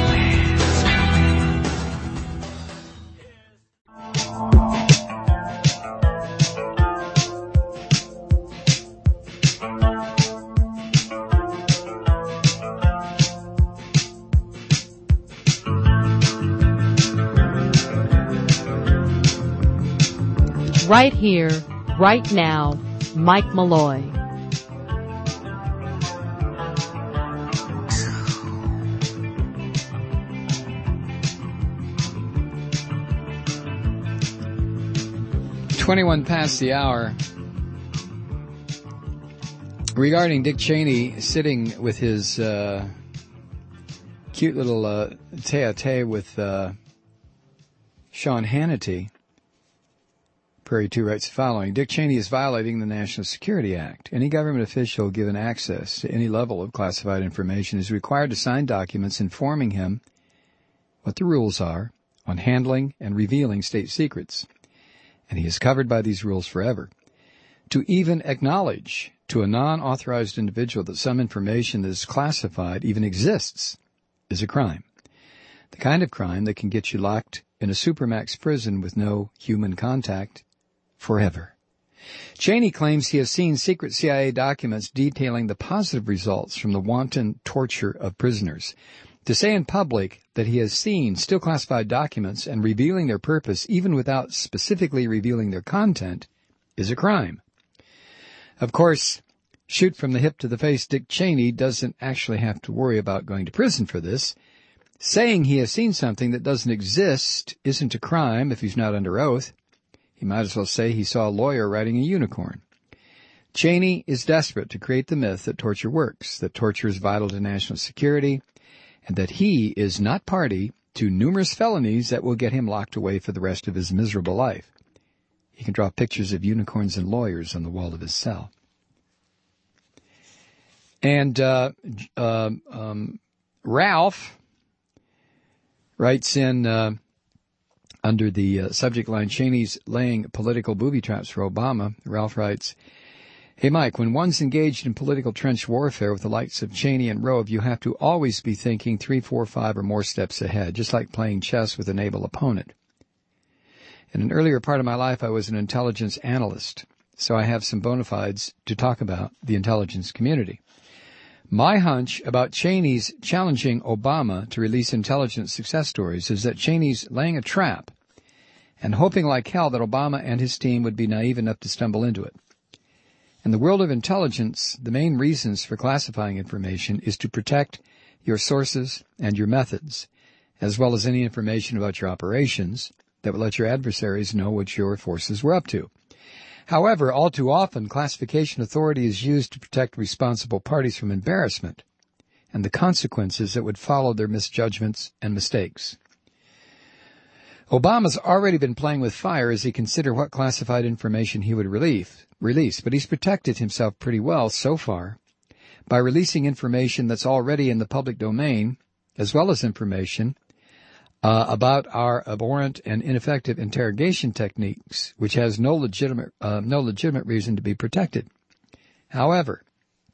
Right here, right now, Mike Malloy. twenty-one past the hour. Regarding Dick Cheney sitting with his uh, cute little uh, tete-a-tete with uh, Sean Hannity, Prairie two writes the following. Dick Cheney is violating the National Security Act. Any government official given access to any level of classified information is required to sign documents informing him what the rules are on handling and revealing state secrets. And he is covered by these rules forever. To even acknowledge to a non-authorized individual that some information that is classified even exists is a crime. The kind of crime that can get you locked in a supermax prison with no human contact forever. Cheney claims he has seen secret C I A documents detailing the positive results from the wanton torture of prisoners. To say in public that he has seen still classified documents and revealing their purpose, even without specifically revealing their content, is a crime. Of course, shoot from the hip to the face, Dick Cheney doesn't actually have to worry about going to prison for this. Saying he has seen something that doesn't exist isn't a crime if he's not under oath. He might as well say he saw a lawyer riding a unicorn. Cheney is desperate to create the myth that torture works, that torture is vital to national security, and that he is not party to numerous felonies that will get him locked away for the rest of his miserable life. He can draw pictures of unicorns and lawyers on the wall of his cell. And uh, uh, um, Ralph writes in uh, under the uh, subject line, Cheney's laying political booby traps for Obama. Ralph writes, "Hey, Mike, when one's engaged in political trench warfare with the likes of Cheney and Rove, you have to always be thinking three, four, five, or more steps ahead, just like playing chess with an able opponent. In an earlier part of my life, I was an intelligence analyst, so I have some bona fides to talk about the intelligence community. My hunch about Cheney's challenging Obama to release intelligence success stories is that Cheney's laying a trap and hoping like hell that Obama and his team would be naive enough to stumble into it. In the world of intelligence, the main reasons for classifying information is to protect your sources and your methods, as well as any information about your operations that will let your adversaries know what your forces were up to. However, all too often, classification authority is used to protect responsible parties from embarrassment and the consequences that would follow their misjudgments and mistakes. Obama's already been playing with fire as he considered what classified information he would release, release, but he's protected himself pretty well so far by releasing information that's already in the public domain, as well as information Uh, about our abhorrent and ineffective interrogation techniques, which has no legitimate, uh, no legitimate reason to be protected. However,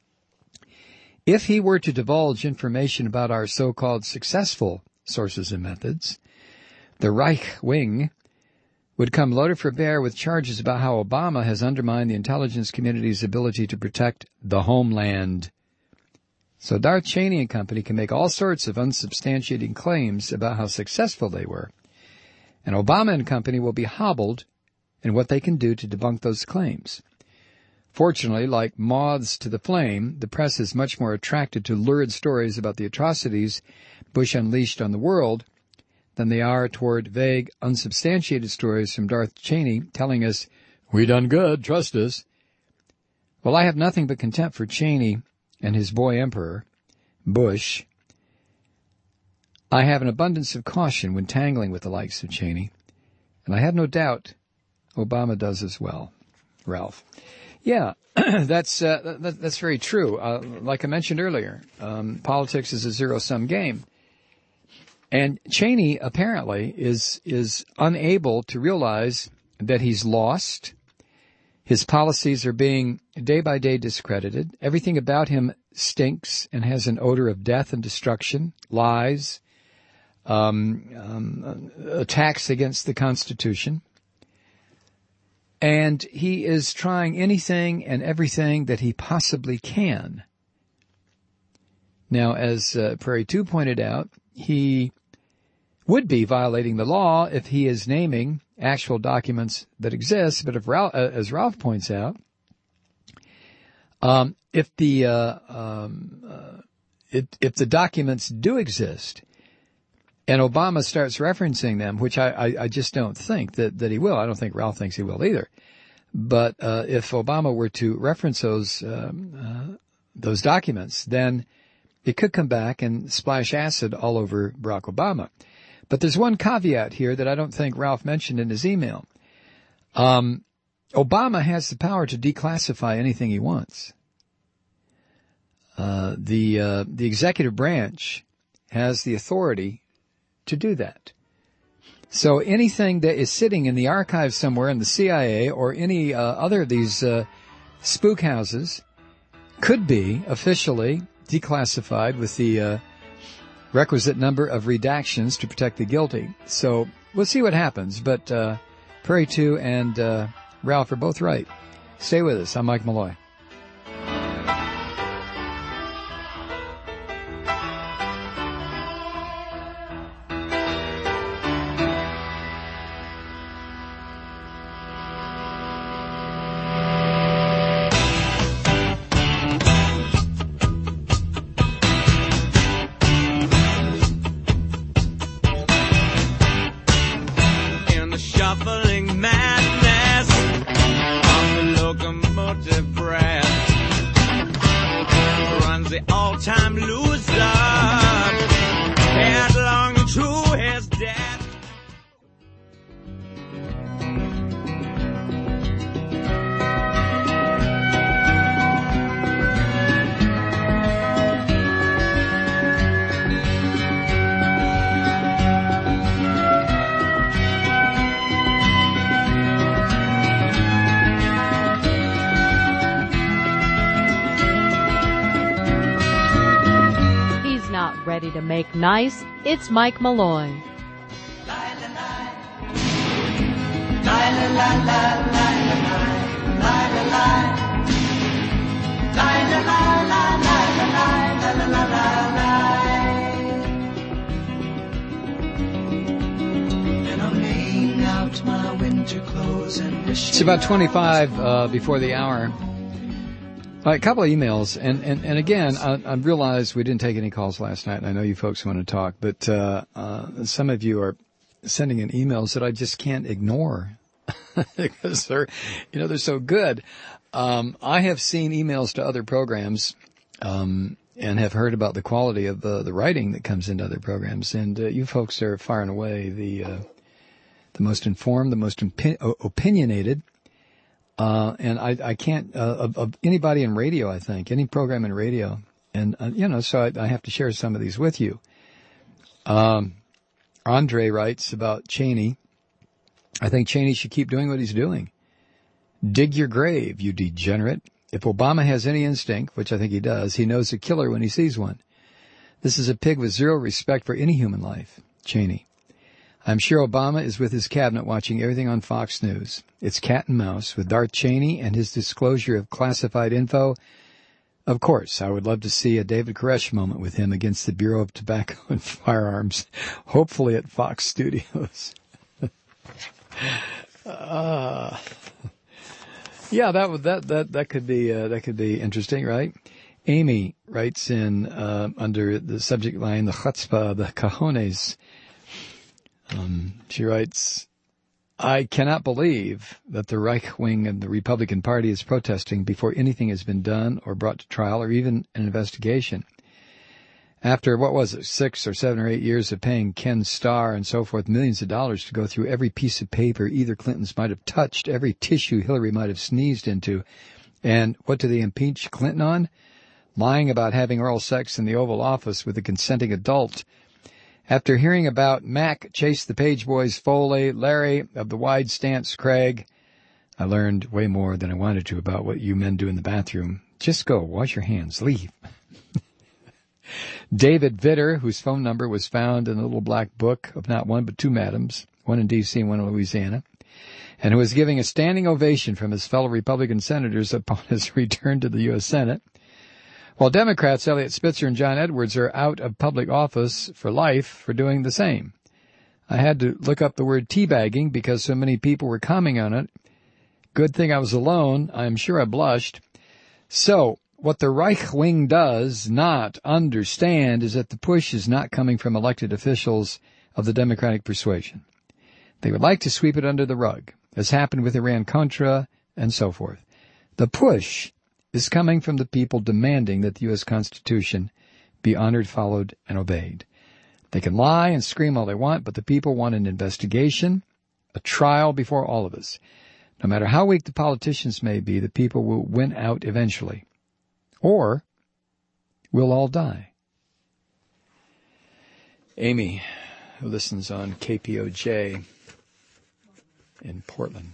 if he were to divulge information about our so-called successful sources and methods, the Reich Wing would come loaded for bear with charges about how Obama has undermined the intelligence community's ability to protect the homeland. So Darth Cheney and company can make all sorts of unsubstantiated claims about how successful they were, and Obama and company will be hobbled in what they can do to debunk those claims. Fortunately, like moths to the flame, the press is much more attracted to lurid stories about the atrocities Bush unleashed on the world than they are toward vague, unsubstantiated stories from Darth Cheney telling us, "We done good, trust us." Well, I have nothing but contempt for Cheney and his boy emperor, Bush. I have an abundance of caution when tangling with the likes of Cheney, and I have no doubt Obama does as well. Ralph. Yeah, that's uh, that, that's very true. Uh, like I mentioned earlier, um, politics is a zero-sum game. And Cheney apparently is is unable to realize that he's lost. His policies are being day by day discredited. Everything about him stinks and has an odor of death and destruction, lies, um, um, attacks against the Constitution. And he is trying anything and everything that he possibly can. Now, as uh, Prairie two pointed out, he would be violating the law if he is naming actual documents that exist. But if Ralph, uh, as Ralph points out, um, if the uh, um, uh, if, if the documents do exist, and Obama starts referencing them, which I, I, I just don't think that, that he will. I don't think Ralph thinks he will either. But uh, if Obama were to reference those um, uh, those documents, then it could come back and splash acid all over Barack Obama. But there's one caveat here that I don't think Ralph mentioned in his email. Um, Obama has the power to declassify anything he wants. Uh, the uh, the executive branch has the authority to do that. So anything that is sitting in the archives somewhere in the C I A or any uh, other of these uh, spook houses could be officially declassified with the uh, requisite number of redactions to protect the guilty. So we'll see what happens. But uh, Prairie two and uh, Ralph are both right. Stay with us. I'm Mike Malloy. Ready to make nice, it's Mike Malloy. It's about twenty-five uh, before the hour. Uh, a couple of emails, and, and, and again, I, I realized we didn't take any calls last night, and I know you folks want to talk, but uh, uh, some of you are sending in emails that I just can't ignore because they're, you know, they're so good. Um, I have seen emails to other programs um, and have heard about the quality of uh, the writing that comes into other programs, and uh, you folks are far and away the uh, the most informed, the most impi- opinionated. Uh, and I, I can't, uh, of, of anybody in radio, I think, any program in radio. And, uh, you know, so I, I have to share some of these with you. Um, Andre writes about Cheney. I think Cheney should keep doing what he's doing. Dig your grave, you degenerate. If Obama has any instinct, which I think he does, he knows a killer when he sees one. This is a pig with zero respect for any human life. Cheney. I'm sure Obama is with his cabinet watching everything on Fox News. It's cat and mouse with Darth Cheney and his disclosure of classified info. Of course, I would love to see a David Koresh moment with him against the Bureau of Tobacco and Firearms, hopefully at Fox Studios. uh, yeah, that would that that that could be uh, that could be interesting, right? Amy writes in uh, under the subject line, the chutzpah, the cojones. Um, she writes, I cannot believe that the Reich wing of the Republican Party is protesting before anything has been done or brought to trial or even an investigation. After, what was it, six or seven or eight years of paying Ken Starr and so forth millions of dollars to go through every piece of paper either Clintons might have touched, every tissue Hillary might have sneezed into, and what do they impeach Clinton on? Lying about having oral sex in the Oval Office with a consenting adult. After hearing about Mac, Chase the Page Boys, Foley, Larry of the Wide Stance, Craig, I learned way more than I wanted to about what you men do in the bathroom. Just go, wash your hands, leave. David Vitter, whose phone number was found in a little black book of not one but two madams, one in D C and one in Louisiana, and who was giving a standing ovation from his fellow Republican senators upon his return to the U S Senate. While Democrats Eliot Spitzer and John Edwards are out of public office for life for doing the same. I had to look up the word teabagging because so many people were commenting on it. Good thing I was alone. I am sure I blushed. So, what the Reich wing does not understand is that the push is not coming from elected officials of the Democratic persuasion. They would like to sweep it under the rug, as happened with Iran-Contra and so forth. The push is coming from the people demanding that the U S Constitution be honored, followed, and obeyed. They can lie and scream all they want, but the people want an investigation, a trial before all of us. No matter how weak the politicians may be, the people will win out eventually. Or we'll all die. Amy, who listens on K P O J in Portland.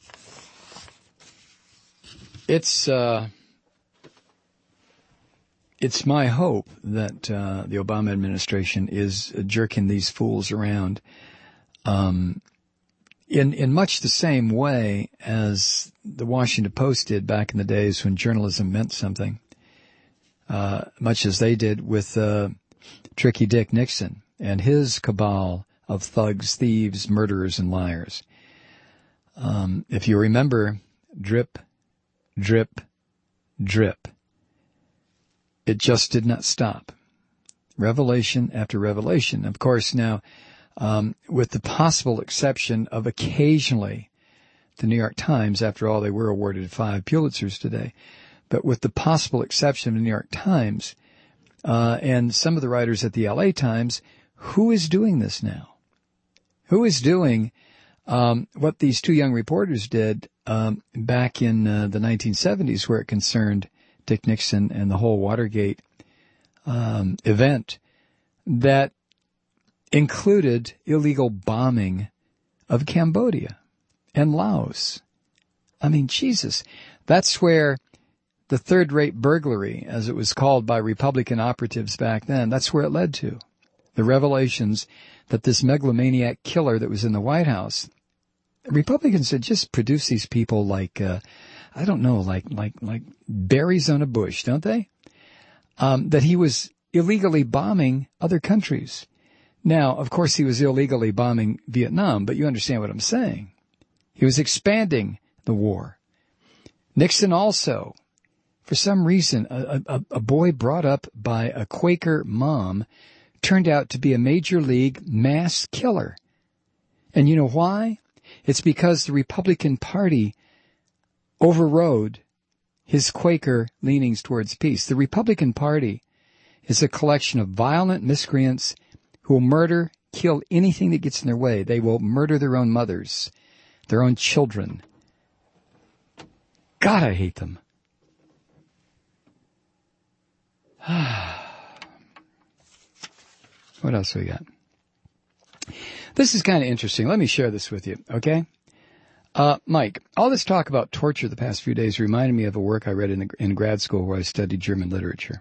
It's, uh, it's my hope that uh, the Obama administration is jerking these fools around um, in in much the same way as the Washington Post did back in the days when journalism meant something, uh, much as they did with uh, Tricky Dick Nixon and his cabal of thugs, thieves, murderers, and liars. Um, if you remember, drip, drip, drip. It just did not stop. Revelation after revelation. Of course, now, um, with the possible exception of occasionally the New York Times, after all, they were awarded five Pulitzers today, but with the possible exception of the New York Times uh, and some of the writers at the L A Times, who is doing this now? Who is doing um, what these two young reporters did um, back in uh, the nineteen seventies, where it concerned Dick Nixon and the whole Watergate um, event that included illegal bombing of Cambodia and Laos? I mean, Jesus, that's where the third-rate burglary, as it was called by Republican operatives back then, that's where it led to. The revelations that this megalomaniac killer that was in the White House, Republicans had just produced these people like, uh, I don't know, like, like, like berries on a bush, don't they? Um, that he was illegally bombing other countries. Now, of course, he was illegally bombing Vietnam, but you understand what I'm saying. He was expanding the war. Nixon also, for some reason, a, a, a boy brought up by a Quaker mom turned out to be a major league mass killer. And you know why? It's because the Republican Party overrode his Quaker leanings towards peace. The Republican Party is a collection of violent miscreants who will murder, kill anything that gets in their way. They will murder their own mothers, their own children. God, I hate them. What else we got? This is kind of interesting. Let me share this with you, okay? Uh, Mike, all this talk about torture the past few days reminded me of a work I read in, the, in grad school where I studied German literature.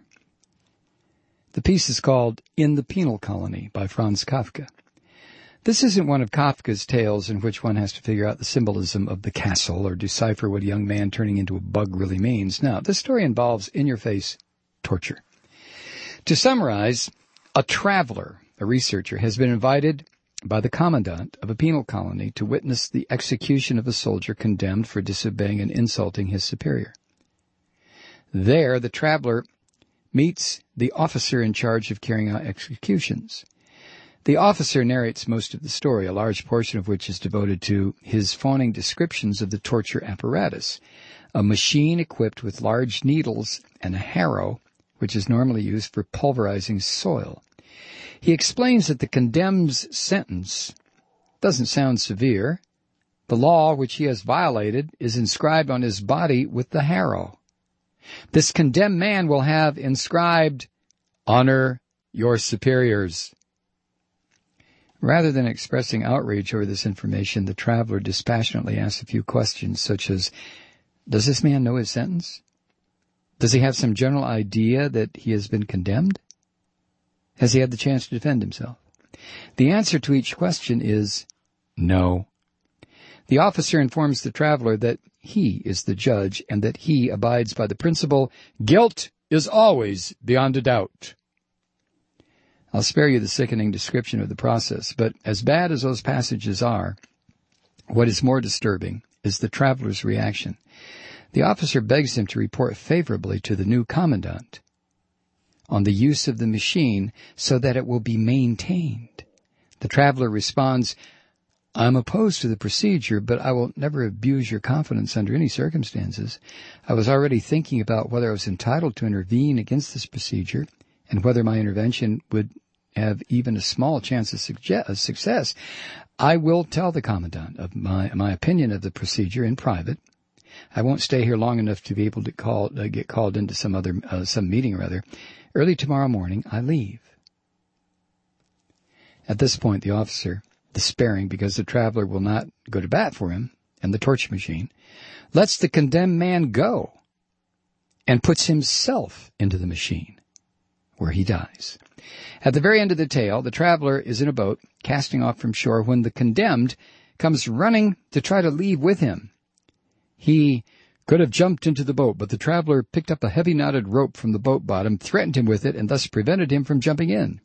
The piece is called In the Penal Colony by Franz Kafka. This isn't one of Kafka's tales in which one has to figure out the symbolism of the castle or decipher what a young man turning into a bug really means. No, this story involves in-your-face torture. To summarize, a traveler, a researcher, has been invited by the commandant of a penal colony to witness the execution of a soldier condemned for disobeying and insulting his superior. There, the traveler meets the officer in charge of carrying out executions. The officer narrates most of the story, a large portion of which is devoted to his fawning descriptions of the torture apparatus, a machine equipped with large needles and a harrow, which is normally used for pulverizing soil. He explains that the condemned's sentence doesn't sound severe. The law which he has violated is inscribed on his body with the harrow. This condemned man will have inscribed, "Honor your superiors." Rather than expressing outrage over this information, the traveler dispassionately asks a few questions such as, does this man know his sentence? Does he have some general idea that he has been condemned? Has he had the chance to defend himself? The answer to each question is no. The officer informs the traveler that he is the judge and that he abides by the principle, guilt is always beyond a doubt. I'll spare you the sickening description of the process, but as bad as those passages are, what is more disturbing is the traveler's reaction. The officer begs him to report favorably to the new commandant on the use of the machine so that it will be maintained. The traveler responds, I'm opposed to the procedure, but I will never abuse your confidence under any circumstances. I was already thinking about whether I was entitled to intervene against this procedure and whether my intervention would have even a small chance of success. I will tell the commandant of my, my opinion of the procedure in private. I won't stay here long enough to be able to call, uh, get called into some other, uh, some meeting or other. Early tomorrow morning, I leave. At this point, the officer, despairing because the traveler will not go to bat for him and the torture machine, lets the condemned man go and puts himself into the machine. where he dies. At the very end of the tale, the traveler is in a boat, casting off from shore, when the condemned comes running to try to leave with him. He could have jumped into the boat, but the traveler picked up a heavy knotted rope from the boat bottom, threatened him with it, and thus prevented him from jumping in.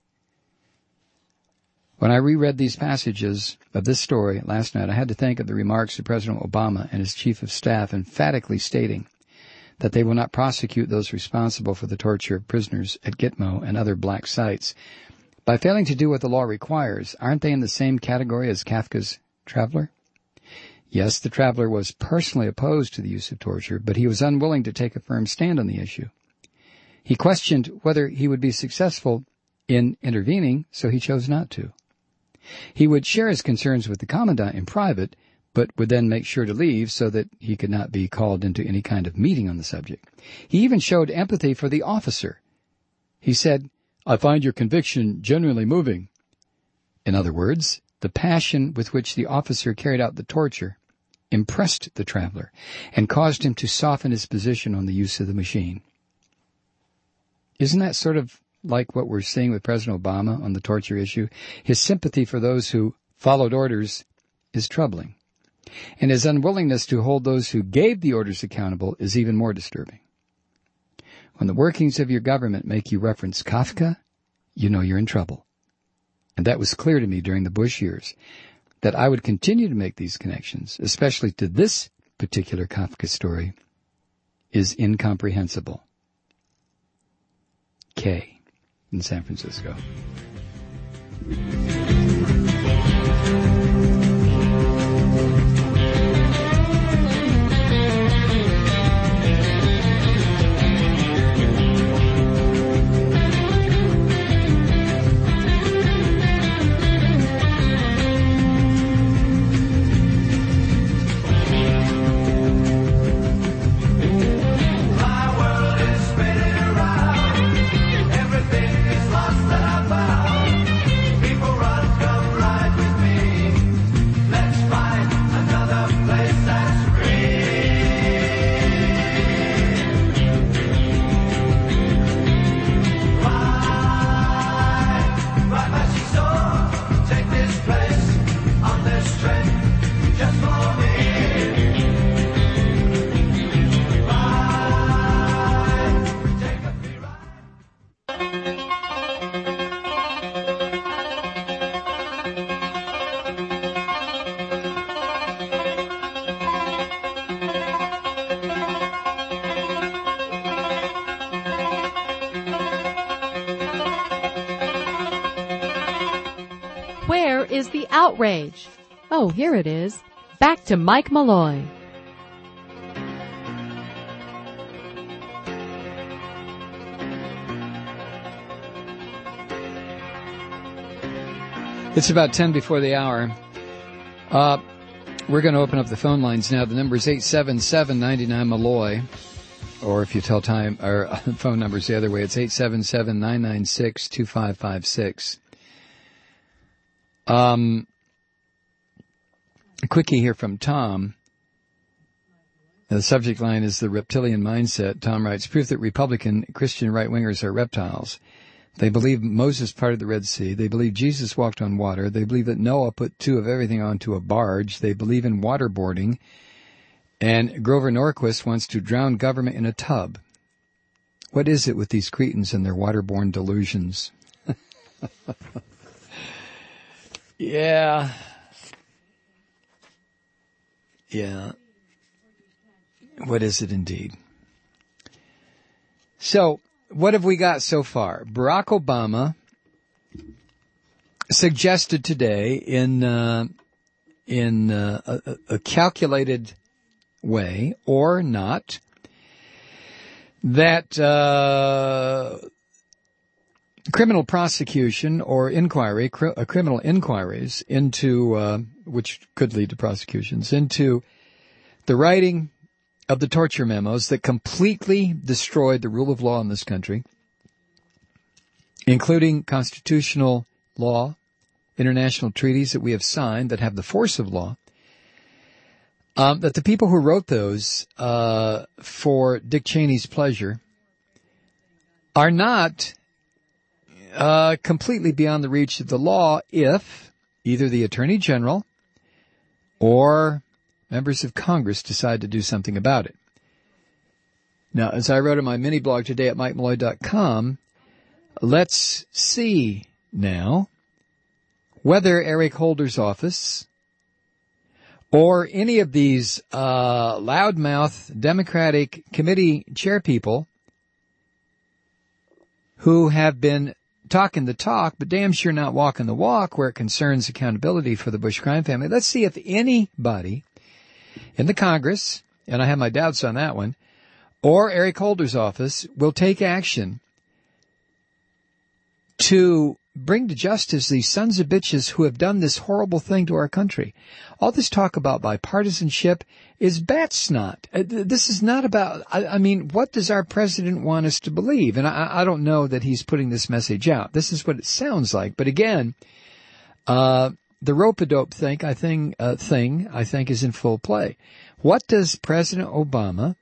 When I reread these passages of this story last night, I had to think of the remarks of President Obama and his chief of staff emphatically stating that they will not prosecute those responsible for the torture of prisoners at Gitmo and other black sites. By failing to do what the law requires, aren't they in the same category as Kafka's traveler? Yes, the traveler was personally opposed to the use of torture, but he was unwilling to take a firm stand on the issue. He questioned whether he would be successful in intervening, so he chose not to. He would share his concerns with the commandant in private, but would then make sure to leave so that he could not be called into any kind of meeting on the subject. He even showed empathy for the officer. He said, "I find your conviction genuinely moving." In other words, the passion with which the officer carried out the torture impressed the traveler and caused him to soften his position on the use of the machine. Isn't that sort of like what we're seeing with President Obama on the torture issue? His sympathy for those who followed orders is troubling, and his unwillingness to hold those who gave the orders accountable is even more disturbing. When the workings of your government make you reference Kafka, you know you're in trouble. And that was clear to me during the Bush years, that I would continue to make these connections, especially to this particular Kafka story, is incomprehensible. K in San Francisco. Is the outrage? Oh, here it is. Back to Mike Malloy. It's about ten before the hour. Uh, we're going to open up the phone lines now. The number is eight seven seven, nine nine, Malloy. Or if you tell time, or uh, phone numbers the other way, it's eight seven seven, nine nine six, two five five six. Um, a quickie here from Tom. The subject line is the reptilian mindset. Tom writes, proof that Republican Christian right-wingers are reptiles. They believe Moses parted the Red Sea. They believe Jesus walked on water. They believe that Noah put two of everything onto a barge. They believe in waterboarding. And Grover Norquist wants to drown government in a tub. What is it with these cretins and their waterborne delusions? Yeah. Yeah. What is it indeed? So, what have we got so far? Barack Obama suggested today in uh, in uh, a, a calculated way, or not, that uh, criminal prosecution or inquiry, cr- uh, criminal inquiries into, uh, which could lead to prosecutions, into the writing of the torture memos that completely destroyed the rule of law in this country, including constitutional law, international treaties that we have signed that have the force of law, um, that the people who wrote those uh, for Dick Cheney's pleasure are not uh, completely beyond the reach of the law if either the Attorney General or members of Congress decide to do something about it. Now, as I wrote in my mini blog today at mike malloy dot com, let's see now whether Eric Holder's office or any of these uh, loudmouth Democratic committee chair people who have been talking the talk, but damn sure not walking the walk where it concerns accountability for the Bush crime family. Let's see if anybody in the Congress, and I have my doubts on that one, or Eric Holder's office will take action to bring to justice these sons of bitches who have done this horrible thing to our country. All this talk about bipartisanship is bat snot. This is not about, I, I mean, what does our president want us to believe? And I, I don't know that he's putting this message out. This is what it sounds like. But again, uh, the rope-a-dope thing, I think, uh, thing, I think is in full play. What does President Obama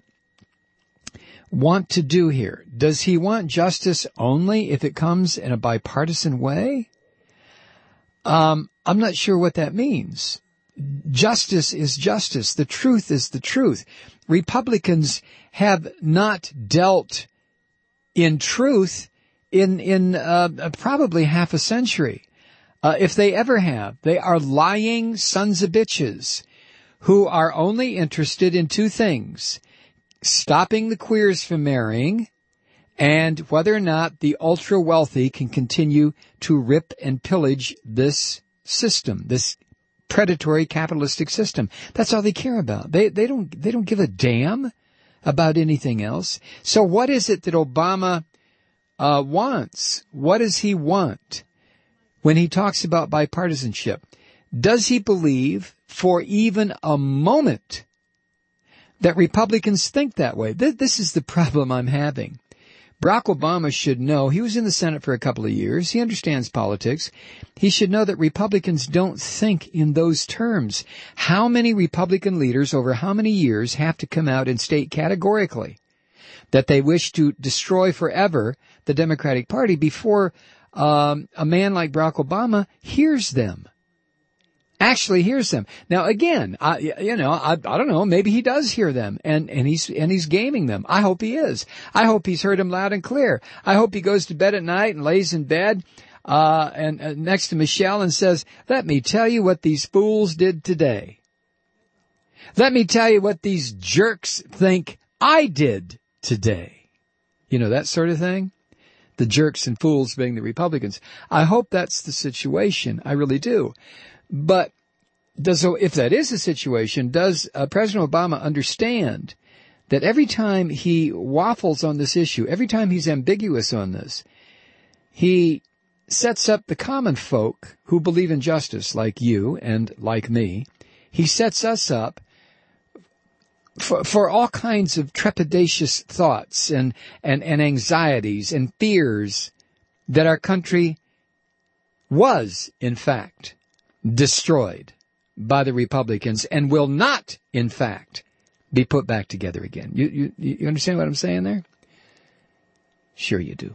want to do here? Does he want justice only if it comes in a bipartisan way? Um, I'm not sure what that means. Justice is justice. The truth is the truth. Republicans have not dealt in truth in, in, uh, probably half a century. Uh, if they ever have, they are lying sons of bitches who are only interested in two things: stopping the queers from marrying, and whether or not the ultra-wealthy can continue to rip and pillage this system, this predatory capitalistic system. That's all they care about. They they don't they don't give a damn about anything else. So what is it that Obama uh wants? What does he want when he talks about bipartisanship? Does he believe for even a moment that Republicans think that way? This is the problem I'm having. Barack Obama should know. He was in the Senate for a couple of years. He understands politics. He should know that Republicans don't think in those terms. How many Republican leaders over how many years have to come out and state categorically that they wish to destroy forever the Democratic Party before um, a man like Barack Obama hears them? Actually hears them. Now again, I, you know, I, I don't know, maybe he does hear them and, and he's, and he's gaming them. I hope he is. I hope he's heard them loud and clear. I hope he goes to bed at night and lays in bed, uh, and uh, next to Michelle and says, let me tell you what these fools did today. Let me tell you what these jerks think I did today. You know, that sort of thing. The jerks and fools being the Republicans. I hope that's the situation. I really do. But does, if that is the situation, does uh, President Obama understand that every time he waffles on this issue, every time he's ambiguous on this, he sets up the common folk who believe in justice, like you and like me. He sets us up for, for all kinds of trepidatious thoughts and, and, and anxieties and fears that our country was, in fact, destroyed by the Republicans and will not, in fact, be put back together again. You, you, you understand what I'm saying there? Sure you do.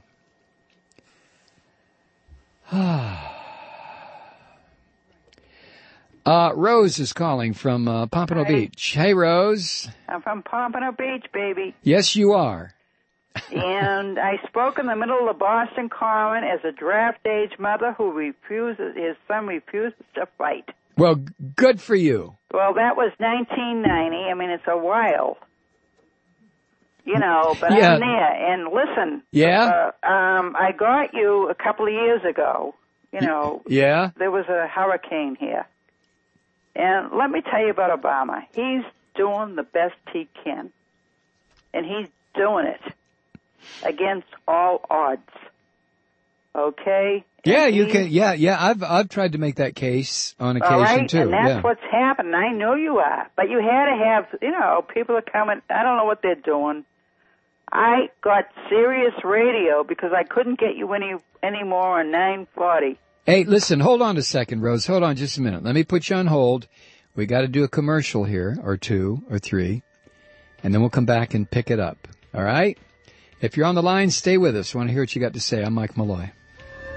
uh, Rose is calling from uh, Pompano Hi. Beach. Hey, Rose. I'm from Pompano Beach, baby. Yes, you are. And I spoke in the middle of the Boston Common as a draft age mother who refuses, his son refuses to fight. Well, good for you. Well, that was nineteen ninety. I mean, it's a while. You know, but Yeah. I'm there. And listen. Yeah? Uh, um, I got you a couple of years ago. You know. Yeah? There was a hurricane here. And let me tell you about Obama. He's doing the best he can. And he's doing it against all odds. Okay? Yeah, And you he's- can. Yeah, yeah. I've I've tried to make that case on occasion All right, too. and that's yeah. what's happening. I know you are, but you had to have, you know, people are coming. I don't know what they're doing. I got Sirius Radio because I couldn't get you any anymore on nine forty. Hey, listen, hold on a second, Rose. Hold on just a minute. Let me put you on hold. We got to do a commercial here, or two, or three, and then we'll come back and pick it up. All right? If you're on the line, stay with us. I want to hear what you got to say. I'm Mike Malloy.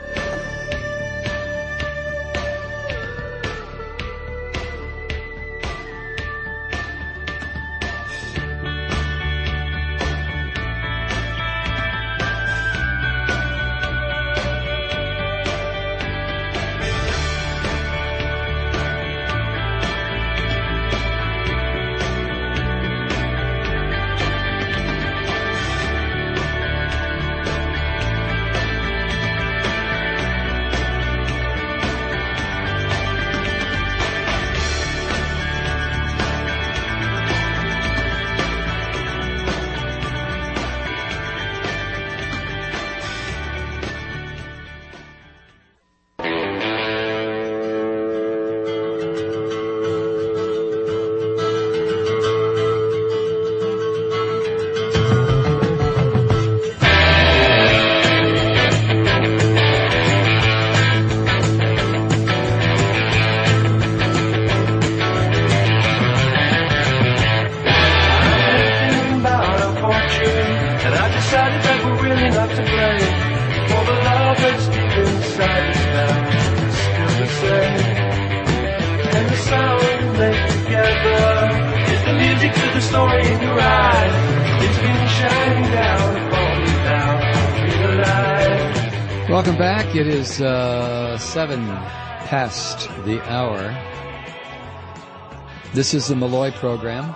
decided that we're really not to blame. For the love that's deep inside us now is still the same. And the sound we make together is the music to the story in your eyes. It's been shining down upon me now. Feel alive. Welcome back. It is uh, seven past the hour. This is the Malloy program.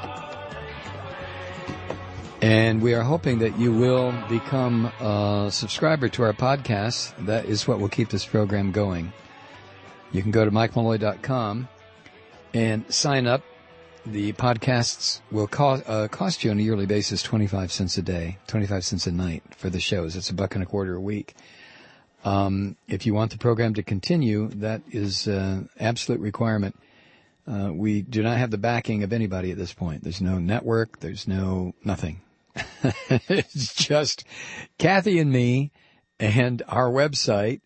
And we are hoping that you will become a subscriber to our podcast. That is what will keep this program going. You can go to mike malloy dot com and sign up. The podcasts will cost, uh, cost you on a yearly basis twenty-five cents a day, twenty-five cents a night for the shows. It's a buck and a quarter a week. Um, if you want the program to continue, that is an uh, absolute requirement. Uh, we do not have the backing of anybody at this point. There's no network. There's no nothing. It's just Kathy and me and our website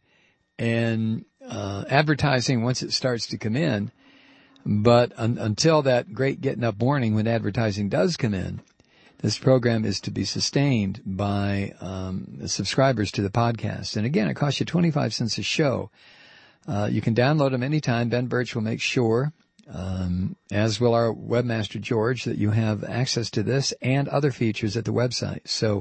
and uh, advertising once it starts to come in. But un- until that great getting up morning when advertising does come in, this program is to be sustained by um, subscribers to the podcast. And again, it costs you twenty-five cents a show. Uh, you can download them anytime. Ben Birch will make sure, um, as will our webmaster George, that you have access to this and other features at the website. So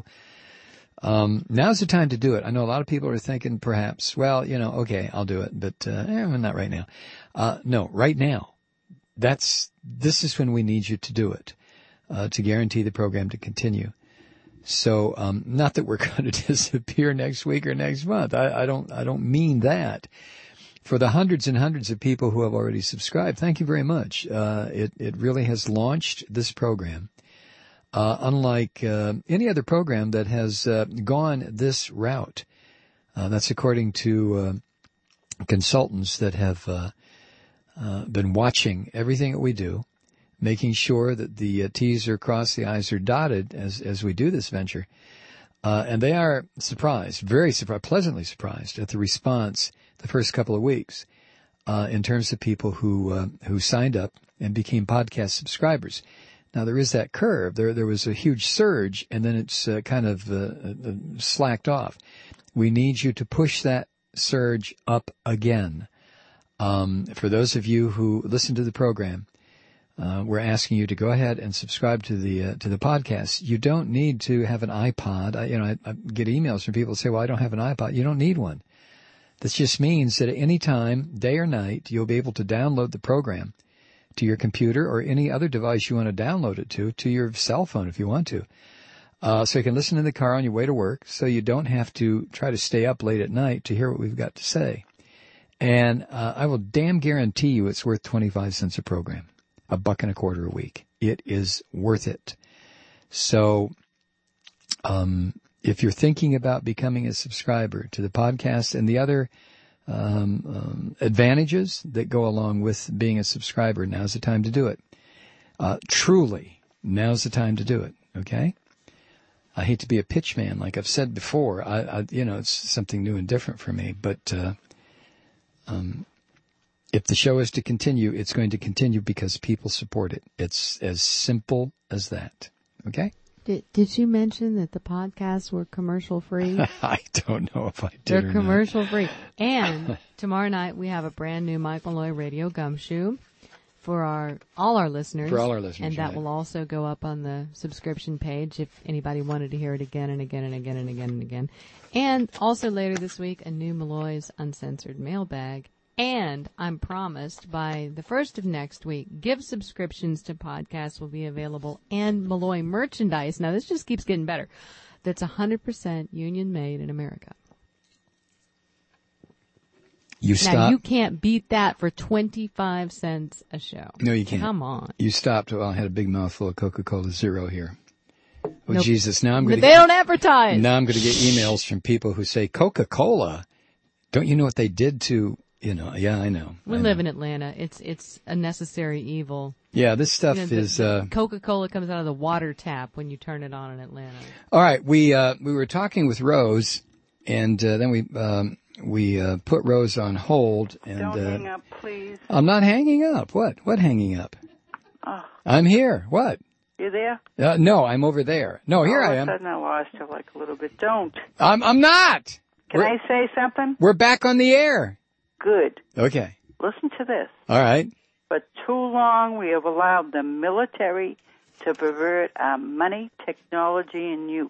um, now's the time to do it. I know a lot of people are thinking perhaps, well, you know, okay, I'll do it, but uh, eh, not right now. Uh, no, right now. That's this is when we need you to do it. Uh, to guarantee the program to continue. So, um, not that we're going to disappear next week or next month. I, I don't, I don't mean that. For the hundreds and hundreds of people who have already subscribed, thank you very much. Uh, it, it really has launched this program. Uh, unlike, uh, any other program that has, uh, gone this route. Uh, that's according to, uh, consultants that have, uh, uh, been watching everything that we do, making sure that the uh, T's are crossed, the I's are dotted as as we do this venture. Uh, and they are surprised, very surprised, pleasantly surprised at the response the first couple of weeks uh, in terms of people who uh, who signed up and became podcast subscribers. Now, there is that curve. There there was a huge surge, and then it's uh, kind of uh, uh, slacked off. We need you to push that surge up again. Um, for those of you who listen to the program, Uh, we're asking you to go ahead and subscribe to the uh, to the podcast. You don't need to have an iPod. I, you know, I, I get emails from people who say, "Well, I don't have an iPod." You don't need one. This just means that at any time, day or night, you'll be able to download the program to your computer or any other device you want to download it to, to your cell phone if you want to. Uh, so you can listen in the car on your way to work, so you don't have to try to stay up late at night to hear what we've got to say. And uh, I will damn guarantee you it's worth twenty-five cents a program. A buck and a quarter a week. It is worth it. So, um, if you're thinking about becoming a subscriber to the podcast and the other um, um, advantages that go along with being a subscriber, now's the time to do it. Uh, truly, now's the time to do it. Okay. I hate to be a pitch man, like I've said before. I, I you know, it's something new and different for me, but uh, um. If the show is to continue, it's going to continue because people support it. It's as simple as that. Okay? Did, did you mention that the podcasts were commercial free? I don't know if I did. They're or commercial not. free. And tomorrow night we have a brand new Mike Malloy Radio Gumshoe for our all our listeners. For all our listeners, and that right. will also go up on the subscription page if anybody wanted to hear it again and again and again and again and again. And also later this week, a new Malloy's Uncensored mailbag. And I'm promised by the first of next week, gift subscriptions to podcasts will be available and Malloy merchandise. Now, this just keeps getting better. That's one hundred percent union made in America. You now, stop. you can't beat that for twenty-five cents a show. No, you can't. Come on. You stopped. Well, I had a big mouthful of Coca-Cola Zero here. Oh, nope. Jesus. Now I'm going to They don't advertise. Now I'm going to get emails from people who say, Coca-Cola? Don't you know what they did to... You know, yeah, I know. We I live know. in Atlanta. It's it's a necessary evil. Yeah, this stuff you know, the, is... Uh, Coca-Cola comes out of the water tap when you turn it on in Atlanta. All right, we uh, we were talking with Rose, and uh, then we um, we uh, put Rose on hold. And, Don't uh, hang up, please. I'm not hanging up. What? What hanging up? Oh. I'm here. What? You there? Uh, no, I'm over there. No, here All I of am. a sudden I lost you like a little bit. Don't. I'm, I'm not. Can we're, I say something? We're back on the air. Good. Okay. Listen to this. All right. For too long, we have allowed the military to pervert our money, technology, and youth.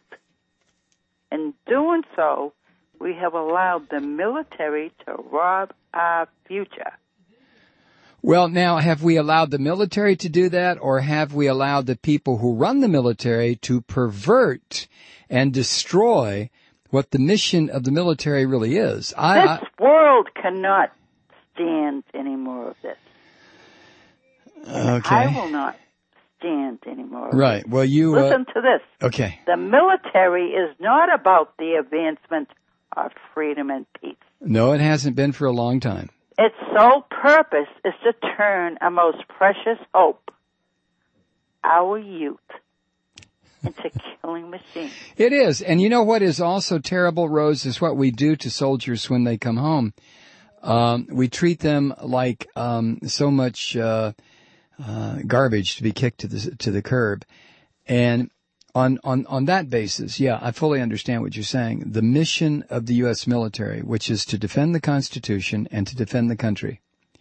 In doing so, we have allowed the military to rob our future. Well, now, have we allowed the military to do that, or have we allowed the people who run the military to pervert and destroy what the mission of the military really is? I, This world cannot stand any more of this. Okay. I will not stand anymore. Right. Well, you... Listen uh, to this. Okay. The military is not about the advancement of freedom and peace. No, it hasn't been for a long time. Its sole purpose is to turn a most precious hope, our youth, into killing machines. It is. And you know what is also terrible, Rose, is what we do to soldiers when they come home. Um, we treat them like um, so much uh, uh, garbage to be kicked to the to the curb. And on, on, on that basis, yeah, I fully understand what you're saying. The mission of the U S military, which is to defend the Constitution and to defend the country.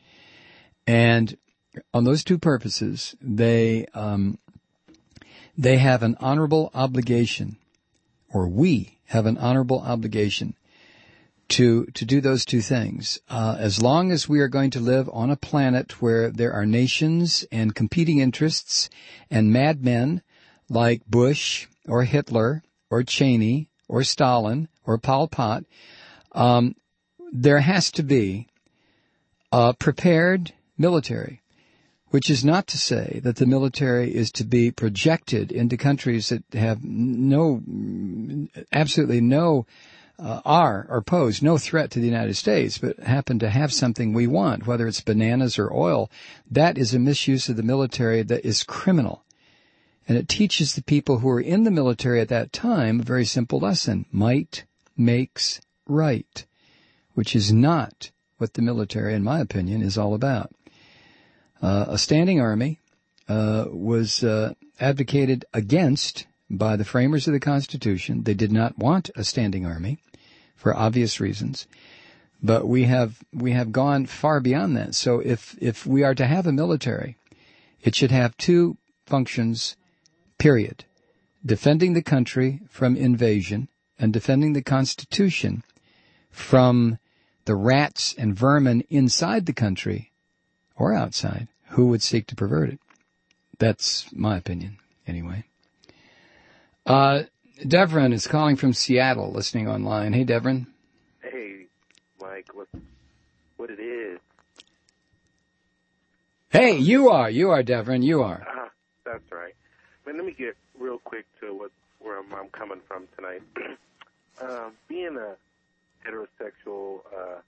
And on those two purposes, they um, they have an honorable obligation, or we have an honorable obligation to to do those two things. Uh, as long as we are going to live on a planet where there are nations and competing interests and madmen like Bush or Hitler or Cheney or Stalin or Pol Pot, um, there has to be a prepared military, which is not to say that the military is to be projected into countries that have no, absolutely no, uh, are or pose no threat to the United States, but happen to have something we want, whether it's bananas or oil. That is a misuse of the military that is criminal. And it teaches the people who were in the military at that time a very simple lesson. Might makes right, which is not what the military, in my opinion, is all about. Uh, a standing army uh, was uh, advocated against by the framers of the Constitution. They did not want a standing army for obvious reasons. But we have we have gone far beyond that. So if if we are to have a military, it should have two functions, period. Defending the country from invasion and defending the Constitution from the rats and vermin inside the country or outside who would seek to pervert it. That's my opinion, anyway. Uh, Devron is calling from Seattle, listening online. Hey, Devron. Hey, Mike, what, what it is. Hey, you are. You are, Devron. You are. Uh, that's right. Man, let me get real quick to what where I'm, I'm coming from tonight. um, being a heterosexual, uh,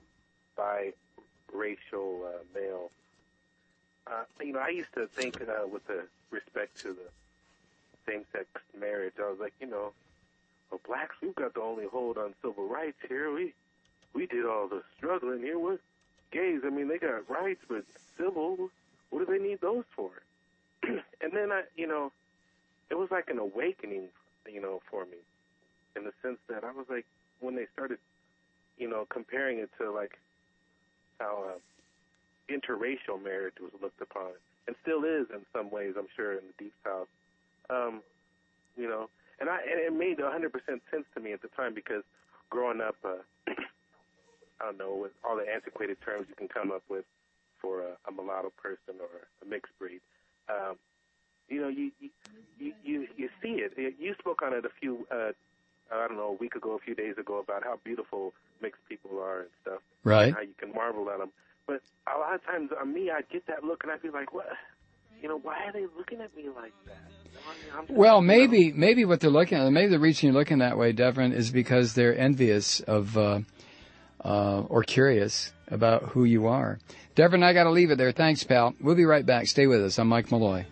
biracial uh, male, uh, you know, I used to think uh, with the respect to the same-sex marriage, I was like, you know, well, blacks, we've got the only hold on civil rights here. We we did all the struggling here. With gays, I mean, they got rights, but civil, what do they need those for? And then, I, you know, it was like an awakening, you know, for me, in the sense that I was like, when they started, you know, comparing it to, like, how uh, interracial marriage was looked upon, and still is in some ways, I'm sure, in the Deep South. Um, you know, and I and it made one hundred percent sense to me at the time, because growing up, uh, I don't know, with all the antiquated terms you can come up with for a, a mulatto person or a mixed breed, um, you know, you you, you you see it. You spoke on it a few, uh, I don't know, a week ago, a few days ago, about how beautiful mixed people are and stuff. Right. And how you can marvel at them. But a lot of times, on me, I'd get that look, and I'd be like, what? You know, why are they looking at me like that? I'm just, Well, maybe you know, maybe what they're looking at, maybe the reason you're looking that way, Devron, is because they're envious of uh, uh, or curious about who you are. Devron, I got to leave it there. Thanks, pal. We'll be right back. Stay with us. I'm Mike Malloy.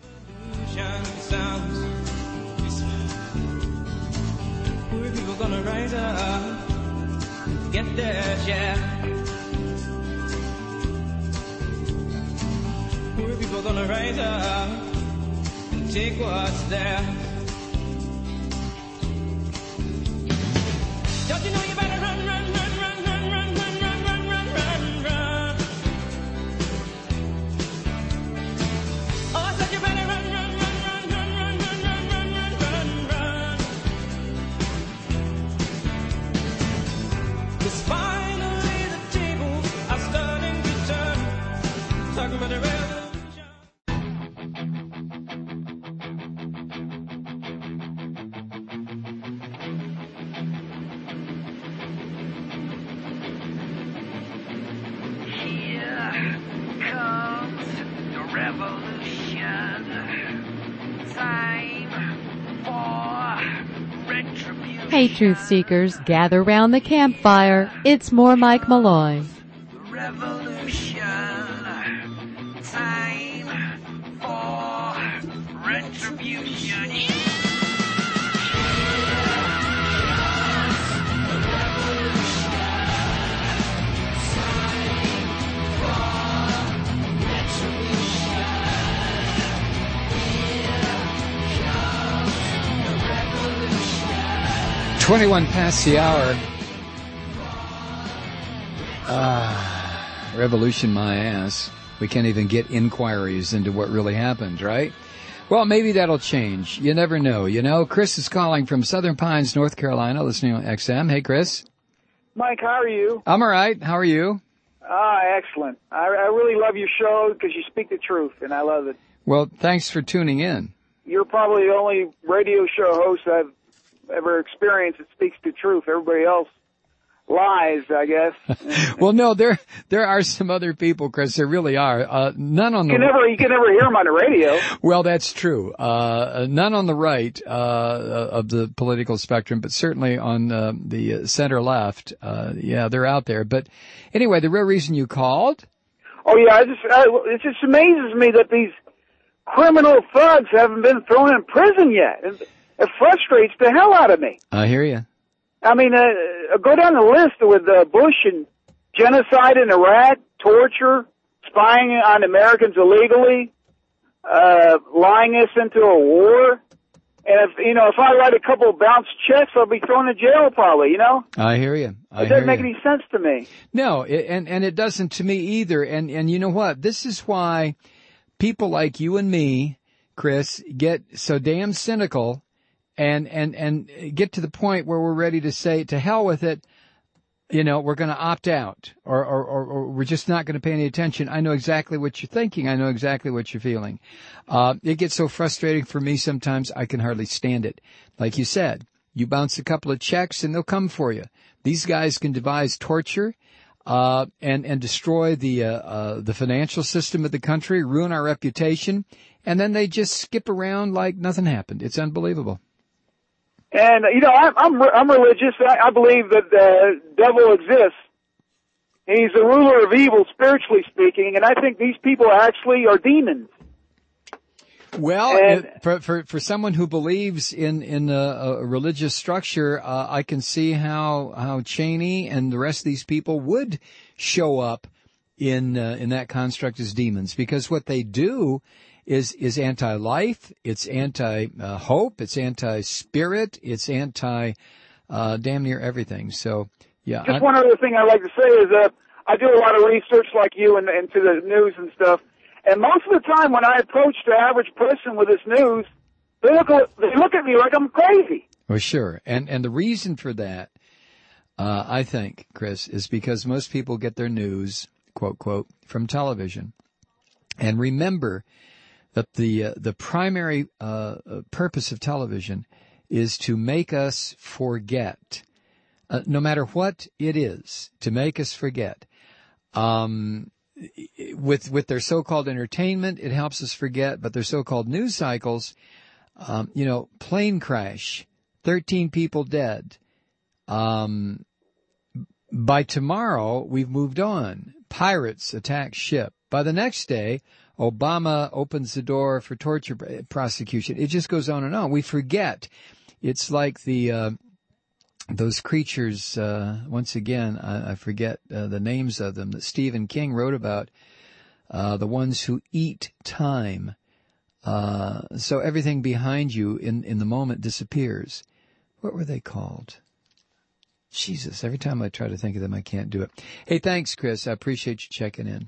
Poor people gonna rise up and get their share. Poor people gonna rise up and take what's there. Don't you know you better run, run, run, run, run, run, run, run, run, run, run, run. Oh, I said you better run, run, run, run, run, run, run, run, run, run, run, run. 'Cause finally the tables are starting to turn. Talking about the revolution. Hey, truth seekers, gather round the campfire. It's more Mike Malloy. Revolution. Time for retribution. twenty-one past the hour. Ah, revolution my ass. We can't even get inquiries into what really happened, right? Well, maybe that'll change. You never know. You know, Chris is calling from Southern Pines, North Carolina, listening on X M. Hey, Chris. Mike, how are you? I'm all right. How are you? Ah, excellent. I, I really love your show because you speak the truth, and I love it. Well, thanks for tuning in. You're probably the only radio show host I've ever experienced that speaks the truth. Everybody else lies, I guess. Well, no, there there are some other people, Chris. There really are. Uh, none on you the can never you can never hear them on the radio. Well, that's true. Uh, none on the right uh, of the political spectrum, but certainly on uh, the center left. Uh, yeah, they're out there. But anyway, the real reason you called? Oh yeah, I just I, it just amazes me that these criminal thugs haven't been thrown in prison yet. It, it frustrates the hell out of me. I hear you. I mean, uh, go down the list with uh, Bush and genocide in Iraq, torture, spying on Americans illegally, uh, lying us into a war. And if, you know, if I write a couple of bounced checks, I'll be thrown in jail probably, you know? I hear you. I it doesn't hear make you. any sense to me. No, it, and, and it doesn't to me either. And, and you know what? This is why people like you and me, Chris, get so damn cynical and, and, and get to the point where we're ready to say, to hell with it. You know, we're going to opt out or, or, or, or we're just not going to pay any attention. I know exactly what you're thinking. I know exactly what you're feeling. Uh, it gets so frustrating for me sometimes I can hardly stand it. Like you said, you bounce a couple of checks and they'll come for you. These guys can devise torture, uh, and, and destroy the, uh, uh, the financial system of the country, ruin our reputation. And then they just skip around like nothing happened. It's unbelievable. And, you know, I'm, I'm, I'm religious. I, I believe that the devil exists. He's the ruler of evil, spiritually speaking, and I think these people actually are demons. Well, and, it, for, for, for someone who believes in, in a, a religious structure, uh, I can see how, how Cheney and the rest of these people would show up in, uh, in that construct as demons, because what they do is, is anti-life, it's anti-hope, it's anti-spirit, it's anti, uh, damn near everything. So, yeah. Just I'm, one other thing I'd like to say is, uh, I do a lot of research like you and into the news and stuff. And most of the time when I approach the average person with this news, they look, they look at me like I'm crazy. Well, sure. And, and the reason for that, uh, I think, Chris, is because most people get their news, quote, quote, from television. And remember that the uh, the primary uh, purpose of television is to make us forget, uh, no matter what it is, to make us forget. Um, with with their so-called entertainment, it helps us forget, but their so-called news cycles, um, you know, plane crash, thirteen people dead. Um, by tomorrow, we've moved on. Pirates attack ship. By the next day, Obama opens the door for torture prosecution. It just goes on and on. We forget. It's like the, uh, those creatures, uh, once again, I, I forget uh, the names of them that Stephen King wrote about, uh, the ones who eat time. Uh, so everything behind you in, in the moment disappears. What were they called? Jesus, every time I try to think of them, I can't do it. Hey, thanks, Chris. I appreciate you checking in.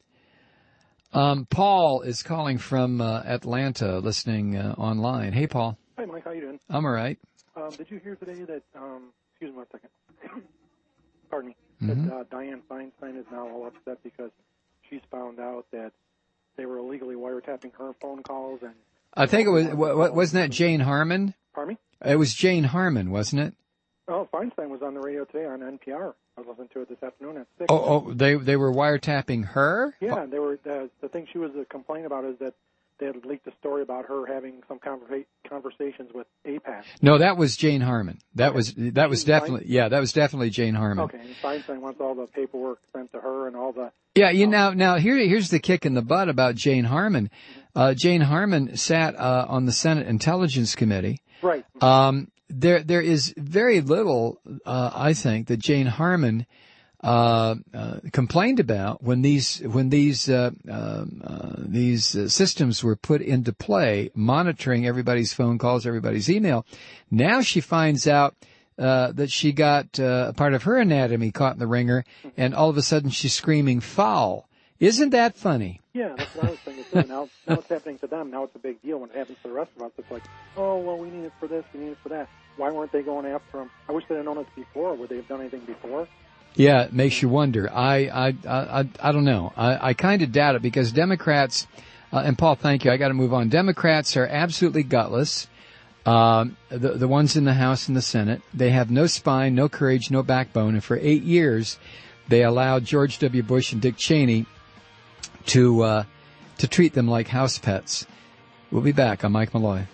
Um, Paul is calling from uh, Atlanta, listening uh, online. Hey, Paul. Hi, Mike. How you doing? I'm all right. Um, did you hear today that, um, excuse me one second, pardon me, Mm-hmm. that uh, Dianne Feinstein is now all upset because she's found out that they were illegally wiretapping her phone calls and... I think it was, what, wasn't that Jane Harmon? Pardon me? It was Jane Harmon, wasn't it? Oh, Feinstein was on the radio today on N P R. I was listening to it this afternoon at six. Oh, oh, they they were wiretapping her? Yeah, they were. The, the thing she was uh, complaining about is that they had leaked a story about her having some conversa- conversations with AIPAC. No, that was Jane Harmon. That Okay. was that was She's definitely yeah, that was definitely Jane Harmon. Okay, and Feinstein wants all the paperwork sent to her and all the... Yeah, you now now here here's the kick in the butt about Jane Harmon. Uh, Jane Harmon sat uh, on the Senate Intelligence Committee. Right. Um, there there is very little, uh, I think, that Jane Harmon uh, uh, complained about when these when these uh, um, uh, these uh, systems were put into play, monitoring everybody's phone calls, everybody's email. Now she finds out uh, that she got uh, a part of her anatomy caught in the ringer, and all of a sudden she's screaming foul. Isn't that funny? Yeah, that's what I was thinking too. Now, now it's happening to them. Now it's a big deal. When it happens to the rest of us, it's like, oh, well, we need it for this, we need it for that. Why weren't they going after them? I wish they had known this before. Would they have done anything before? Yeah, it makes you wonder. I I I I don't know. I, I kind of doubt it because Democrats, uh, and Paul, thank you. I got to move on. Democrats are absolutely gutless. Um, the the ones in the House and the Senate, they have no spine, no courage, no backbone. And for eight years, they allowed George W. Bush and Dick Cheney to uh, to treat them like house pets. We'll be back. I'm Mike Malloy.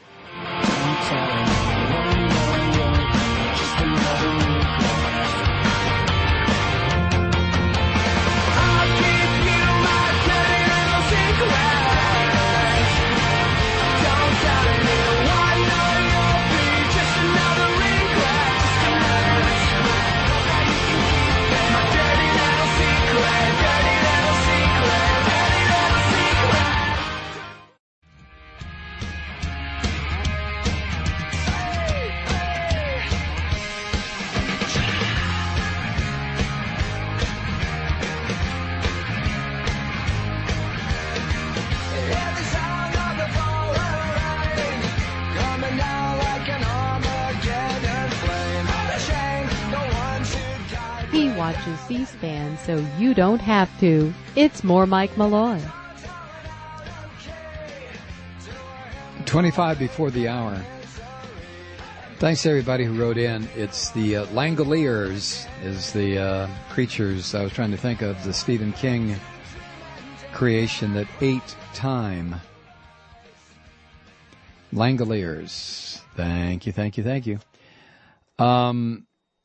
He watches C-SPAN so you don't have to. It's more Mike Malloy. twenty-five before the hour. Thanks to everybody who wrote in. It's the uh, Langoliers is the uh, creatures I was trying to think of, the Stephen King creation that ate time. Langoliers. Thank you, thank you, thank you. Um,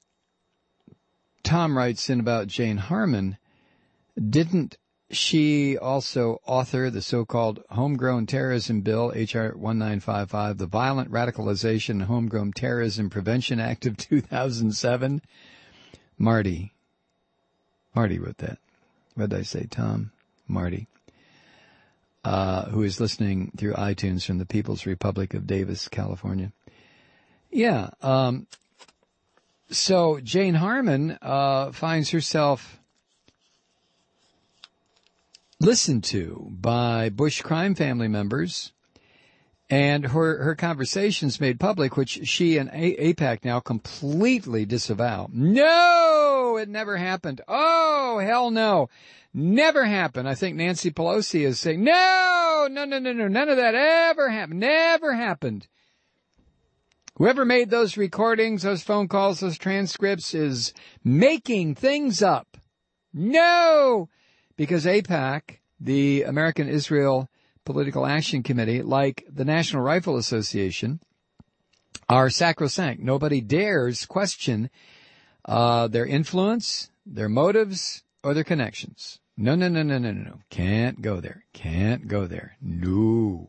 Tom writes in about Jane Harmon. Didn't she also author the so-called Homegrown Terrorism Bill, H R nineteen fifty-five, the Violent Radicalization and Homegrown Terrorism Prevention Act of two thousand seven? Marty. Marty wrote that. What did I say, Tom? Marty. Uh, who is listening through iTunes from the People's Republic of Davis, California. Yeah. Um, so Jane Harmon uh, finds herself listened to by Bush crime family members, and her, her conversations made public, which she and A- AIPAC now completely disavow. No, it never happened. Oh, hell no. Never happened. I think Nancy Pelosi is saying, no, no, no, no, no, none of that ever happened. Never happened. Whoever made those recordings, those phone calls, those transcripts is making things up. No! Because AIPAC, the American Israel Political Action Committee, like the National Rifle Association, are sacrosanct. Nobody dares question uh, their influence, their motives, or their connections. No, no, no, no, no, no, no. Can't go there. Can't go there. No.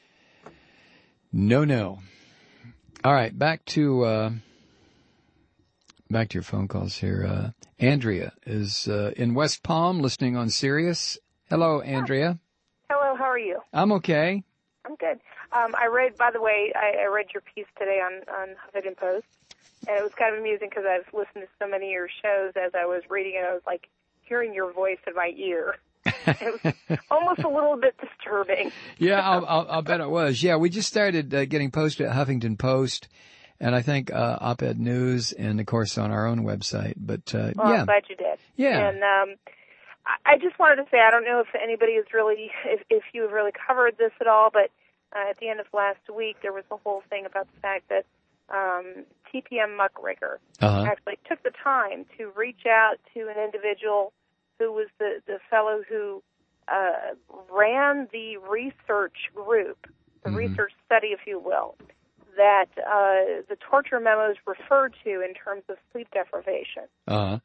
No, no. All right, back to uh, back to your phone calls here. Uh, Andrea is uh, in West Palm listening on Sirius. Hello, Andrea. Hello, how are you? I'm okay. I'm good. Um, I read, by the way, I, I read your piece today on, on Huffington Post, and it was kind of amusing because I've listened to so many of your shows. As I was reading it, I was like hearing your voice in my ear. It was almost a little bit disturbing. Yeah, I'll, I'll, I'll bet it was. Yeah, we just started uh, getting posted at Huffington Post, and I think uh, Op-Ed News, and of course on our own website. But uh, well, yeah, I'm glad you did. Yeah, and um, I, I just wanted to say I don't know if anybody has really, if, if you have really covered this at all, but uh, at the end of last week there was a whole thing about the fact that um, T P M Muckraker uh-huh. actually took the time to reach out to an individual who was the, the fellow who uh, ran the research group, the mm-hmm. research study, if you will, that uh, the torture memos referred to in terms of sleep deprivation. Uh-huh.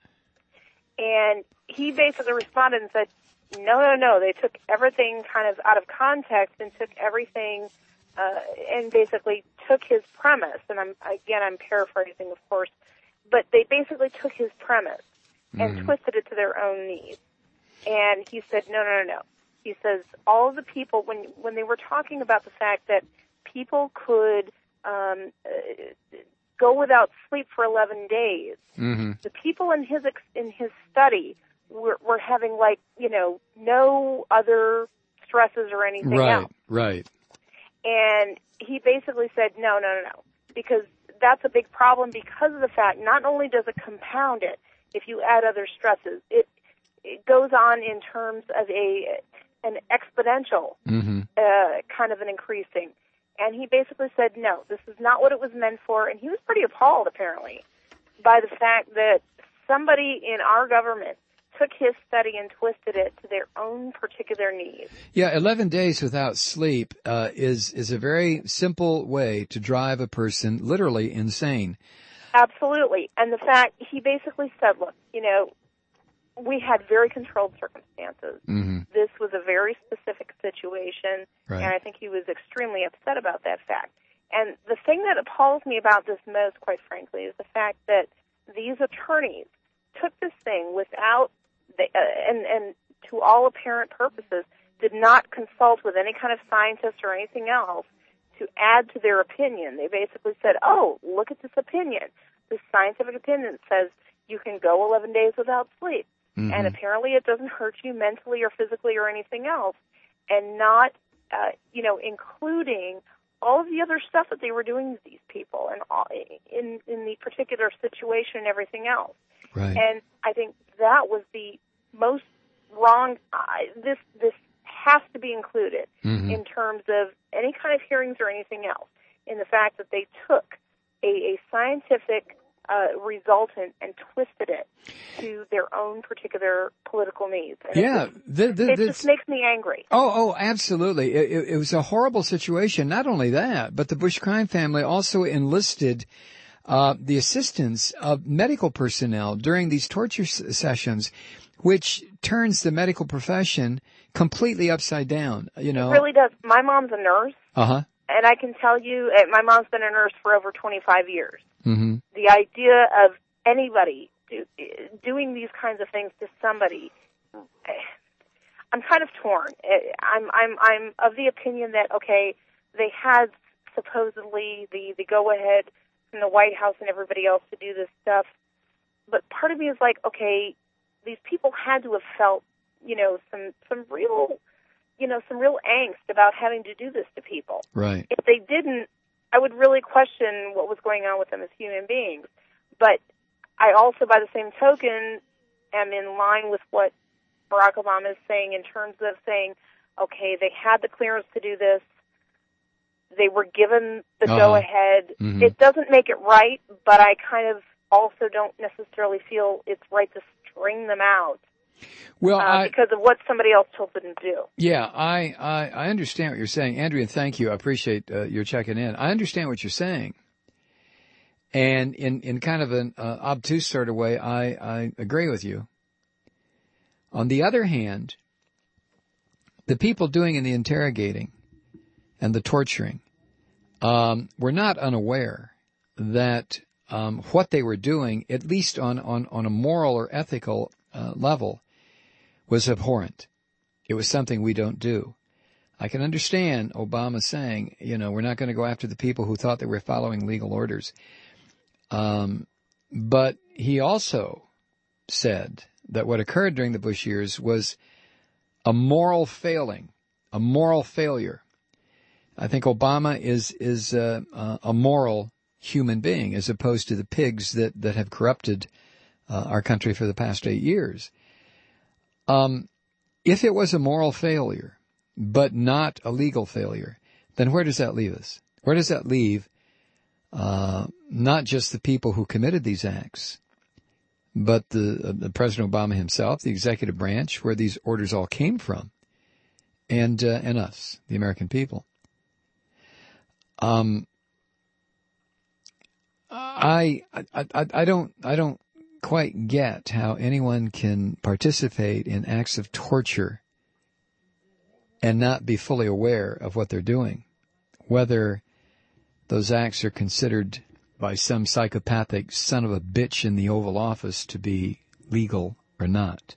And he basically responded and said, no, no, no, they took everything kind of out of context and took everything uh, and basically took his premise, and I'm again, I'm paraphrasing, of course, but they basically took his premise and Mm. twisted it to their own needs. And he said, no, no, no, no. He says all of the people, when when they were talking about the fact that people could um, uh, go without sleep for eleven days, Mm-hmm. the people in his ex- in his study were, were having, like, you know, no other stresses or anything right, else. right. And he basically said, no, no, no, no, because that's a big problem because of the fact not only does it compound it, if you add other stresses, it it goes on in terms of a an exponential mm-hmm. uh, kind of an increasing. And he basically said, no, this is not what it was meant for. And he was pretty appalled, apparently, by the fact that somebody in our government took his study and twisted it to their own particular needs. Yeah, eleven days without sleep uh, is is a very simple way to drive a person literally insane. Absolutely. And the fact, he basically said, look, you know, we had very controlled circumstances. Mm-hmm. This was a very specific situation, right. and I think he was extremely upset about that fact. And the thing that appalls me about this most, quite frankly, is the fact that these attorneys took this thing without, the, uh, and, and to all apparent purposes, did not consult with any kind of scientist or anything else to add to their opinion. They basically said, oh, look at this opinion. This scientific opinion says you can go eleven days without sleep. Mm-hmm. And apparently it doesn't hurt you mentally or physically or anything else. And not, uh, you know, including all of the other stuff that they were doing to these people and all, in, in the particular situation and everything else. Right. And I think that was the most wrong. Uh, this, this has to be included Mm-hmm. in terms of any kind of hearings or anything else, in the fact that they took a, a scientific uh, resultant and twisted it to their own particular political needs. And Yeah, it, just, the, the, it this, just makes me angry. Oh, oh, absolutely. It, it, it was a horrible situation. Not only that, but the Bush crime family also enlisted uh, the assistance of medical personnel during these torture s- sessions, which turns the medical profession completely upside down. You know, It really does. My mom's a nurse, uh huh. and I can tell you, uh, my mom's been a nurse for over twenty-five years. Mm-hmm. The idea of anybody do, doing these kinds of things to somebody, I'm kind of torn. I'm I'm I'm of the opinion that, okay, they had supposedly the the go ahead from the White House and everybody else to do this stuff, but part of me is like, okay, these people had to have felt, you know, some some real, you know, some real angst about having to do this to people. Right. If they didn't, I would really question what was going on with them as human beings. But I also, by the same token, am in line with what Barack Obama is saying in terms of saying, okay, they had the clearance to do this. They were given the Uh-huh. go-ahead. Mm-hmm. It doesn't make it right, but I kind of also don't necessarily feel it's right to string them out. Well, uh, I, because of what somebody else told them to do. yeah, I, I, I understand what you're saying. Andrea, thank you. I appreciate uh, your checking in. I understand what you're saying. And in, in kind of an uh, obtuse sort of way, I, I agree with you. On the other hand, the people doing in the interrogating and the torturing um, were not unaware that um, what they were doing, at least on, on, on a moral or ethical uh, level, was abhorrent. It was something we don't do. I can understand Obama saying, you know, we're not going to go after the people who thought they were following legal orders. Um, but he also said that what occurred during the Bush years was a moral failing, a moral failure. I think Obama is is uh, uh, a moral human being as opposed to the pigs that, that have corrupted uh, our country for the past eight years. Um, if it was a moral failure, but not a legal failure, then where does that leave us? Where does that leave uh, not just the people who committed these acts, but the, uh, the President Obama himself, the executive branch, where these orders all came from, and uh, and us, the American people. Um, I, I I I don't I don't quite get how anyone can participate in acts of torture and not be fully aware of what they're doing, whether those acts are considered by some psychopathic son of a bitch in the Oval Office to be legal or not.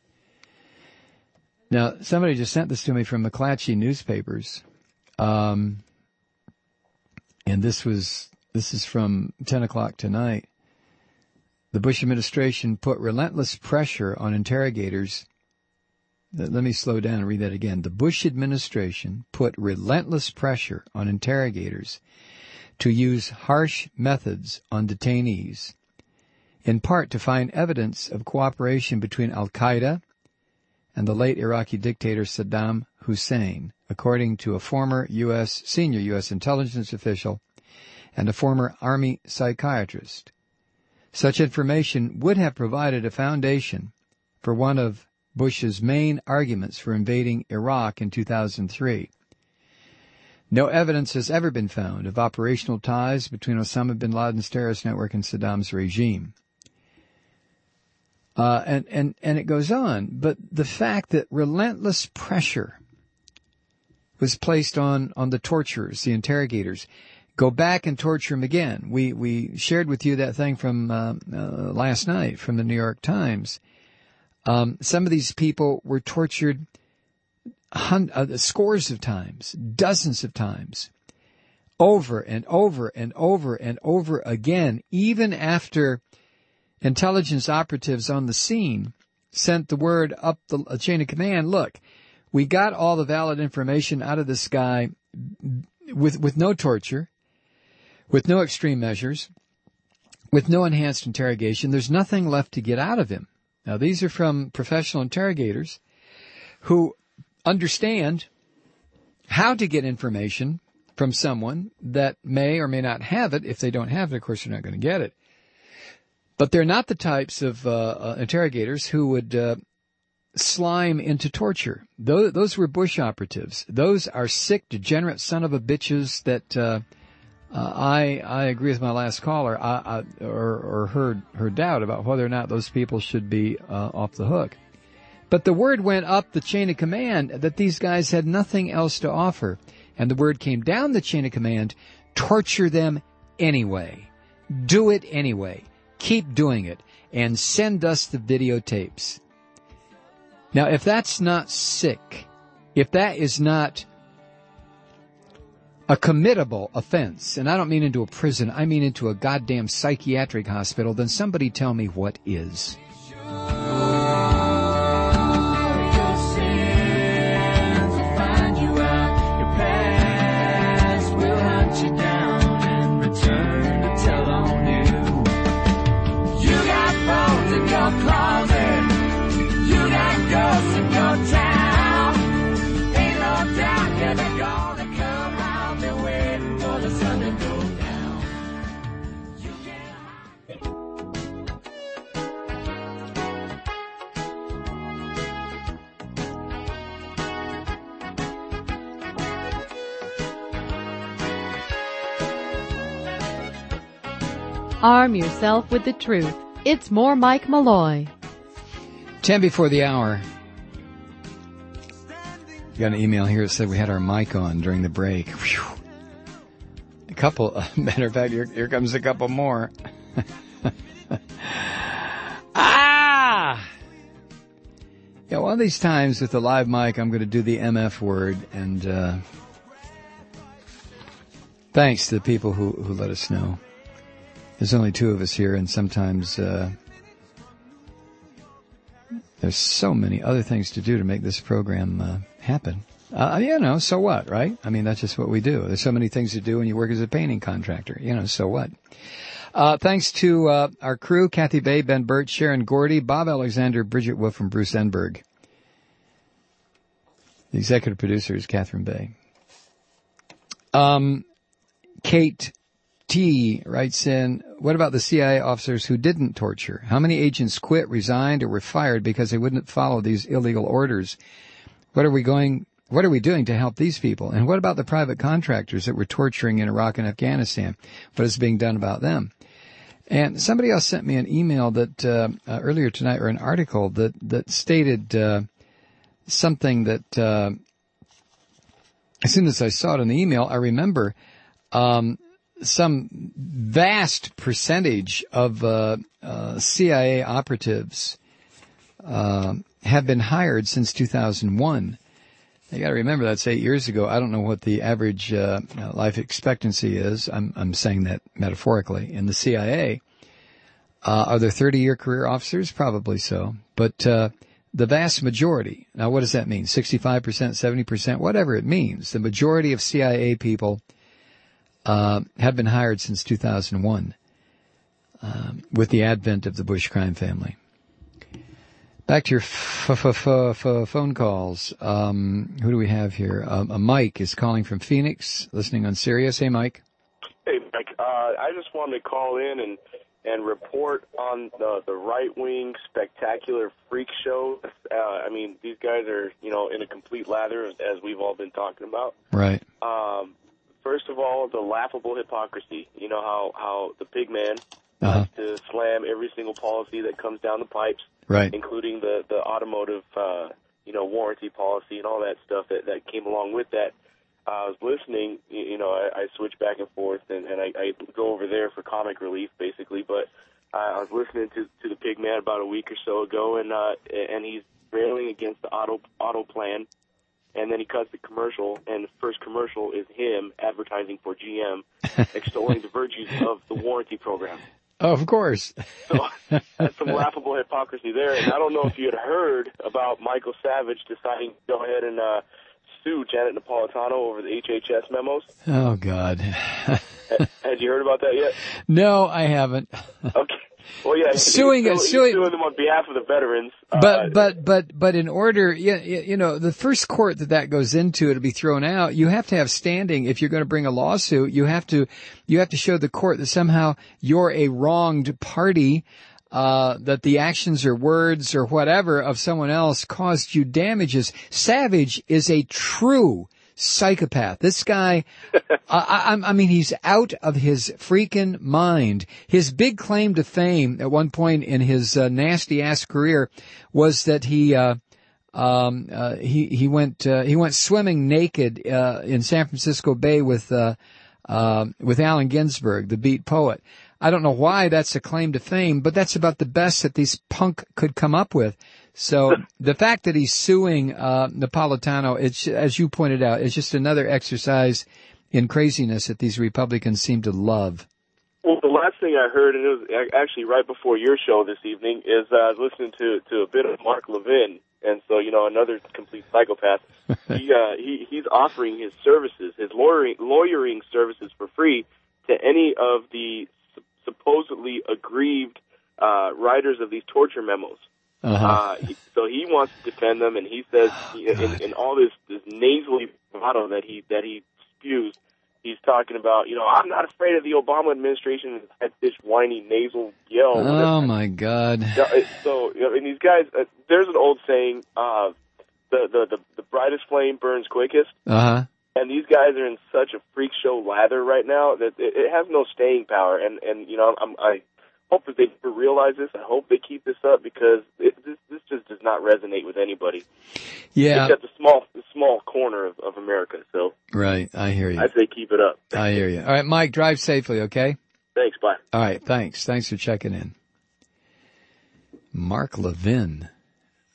Now, somebody just sent this to me from McClatchy Newspapers, um, and this was this is from ten o'clock tonight. The Bush administration put relentless pressure on interrogators. Let me slow down and read that again. The Bush administration put relentless pressure on interrogators to use harsh methods on detainees, in part to find evidence of cooperation between al-Qaeda and the late Iraqi dictator Saddam Hussein, according to a former U S senior U S intelligence official and a former Army psychiatrist. Such information would have provided a foundation for one of Bush's main arguments for invading Iraq in two thousand three. No evidence has ever been found of operational ties between Osama bin Laden's terrorist network and Saddam's regime. Uh, and, and, and it goes on, but the fact that relentless pressure was placed on, on the torturers, the interrogators, go back and torture them again. We, we shared with you that thing from, uh, uh, last night from the New York Times. Um, some of these people were tortured hun- uh, scores of times, dozens of times, over and over and over and over again, even after intelligence operatives on the scene sent the word up the uh, chain of command, look, we got all the valid information out of this guy with, with no torture, with no extreme measures, with no enhanced interrogation. There's nothing left to get out of him. Now, these are from professional interrogators who understand how to get information from someone that may or may not have it. If they don't have it, of course, they're not going to get it. But they're not the types of uh, uh, interrogators who would uh, slime into torture. Those, those were Bush operatives. Those are sick, degenerate son of a bitches that uh, uh, I I agree with my last caller, I, I, or, or her, her doubt about whether or not those people should be uh, off the hook. But the word went up the chain of command that these guys had nothing else to offer. And the word came down the chain of command, torture them anyway. Do it anyway. Keep doing it. And send us the videotapes. Now, if that's not sick, if that is not a committable offense, and I don't mean into a prison, I mean into a goddamn psychiatric hospital, then somebody tell me what is. Arm yourself with the truth. It's more Mike Malloy. Ten before the hour. Got an email here that said we had our mic on during the break. Whew. A couple, uh, matter of fact, here, here comes a couple more. ah! Yeah, one of these times with the live mic, I'm going to do the M F word, and uh, thanks to the people who, who let us know. There's only two of us here, and sometimes uh, there's so many other things to do to make this program uh, happen. Uh, you know, so what, right? I mean, that's just what we do. There's so many things to do when you work as a painting contractor. You know, so what? Uh, thanks to uh, our crew, Kathy Bay, Ben Burt, Sharon Gordy, Bob Alexander, Bridget Wolf, and Bruce Enberg. The executive producer is Catherine Bay. Um, Kate T. writes in, what about the C I A officers who didn't torture? How many agents quit, resigned, or were fired because they wouldn't follow these illegal orders? What are we going... What are we doing to help these people? And what about the private contractors that were torturing in Iraq and Afghanistan? What is being done about them? And somebody else sent me an email that uh, uh, earlier tonight, or an article that that stated uh, something that uh, as soon as I saw it in the email, I remember um, some vast percentage of uh, uh, C I A operatives uh, have been hired since two thousand one. You got to remember that's eight years ago. I don't know what the average uh, life expectancy is. I'm, I'm saying that metaphorically. In the C I A, uh, are there thirty-year career officers? Probably so. But uh, the vast majority. Now, what does that mean? sixty-five percent, seventy percent, whatever it means. The majority of C I A people uh, have been hired since two thousand one, um, with the advent of the Bush crime family. Back to your f- f- f- f- phone calls. Um, who do we have here? Um, uh, Mike is calling from Phoenix, listening on Sirius. Hey, Mike. Hey, Mike. Uh, I just wanted to call in and, and report on the, the right-wing spectacular freak show. Uh, I mean, these guys are, you know, in a complete lather, as we've all been talking about. Right. Um, first of all, the laughable hypocrisy. You know how, how the pig man uh-huh. likes to slam every single policy that comes down the pipes. Right. Including the, the automotive, uh, you know, warranty policy and all that stuff that, that came along with that. Uh, I was listening, you, you know, I, I switch back and forth, and, and I, I go over there for comic relief, basically. But uh, I was listening to, to the pig man about a week or so ago, and uh, and he's railing against the auto auto plan. And then he cuts the commercial, and the first commercial is him advertising for G M, extolling the virtues of the warranty program. Oh, of course. So that's some laughable hypocrisy there. And I don't know if you had heard about Michael Savage deciding to go ahead and uh, sue Janet Napolitano over the H H S memos. Oh, God. Had, had you heard about that yet? No, I haven't. Okay. Well, yeah, suing, he's, suing, he's suing them on behalf of the veterans. But, uh, but, but, but in order, you, you know, the first court that that goes into, it'll be thrown out. You have to have standing. If you're going to bring a lawsuit, you have to, you have to show the court that somehow you're a wronged party, uh, that the actions or words or whatever of someone else caused you damages. Savage is a true psychopath. This guy, I, I, I mean, he's out of his freaking mind. His big claim to fame at one point in his uh, nasty ass career was that he, uh, um, uh, he, he went, uh, he went swimming naked, uh, in San Francisco Bay with, uh, uh, with Allen Ginsberg, the beat poet. I don't know why that's a claim to fame, but that's about the best that these punk could come up with. So the fact that he's suing uh Napolitano, it's, as you pointed out, is just another exercise in craziness that these Republicans seem to love. Well, the last thing I heard, and it was actually right before your show this evening, is uh, I was listening to to a bit of Mark Levin, and so, you know, another complete psychopath. he uh, he he's offering his services, his lawyering lawyering services for free to any of the supposedly aggrieved uh, writers of these torture memos. Uh-huh. Uh, he, so he wants to defend them, and he says oh, in, in all this, this nasally bravado that he that he spews, he's talking about, you know, I'm not afraid of the Obama administration. At this whiny nasal yell. Oh my God! So, you know, and these guys, uh, there's an old saying, uh, the, the the the brightest flame burns quickest. Uh huh. And these guys are in such a freak show lather right now that it, it has no staying power. And and you know, I'm, I hope that they realize this. I hope they keep this up, because it, this this just does not resonate with anybody. Yeah, except the small the small corner of, of America. So right, I hear you. I'd say keep it up. I hear you. All right, Mike, drive safely, okay? Thanks. Bye. All right, thanks. Thanks for checking in. Mark Levin.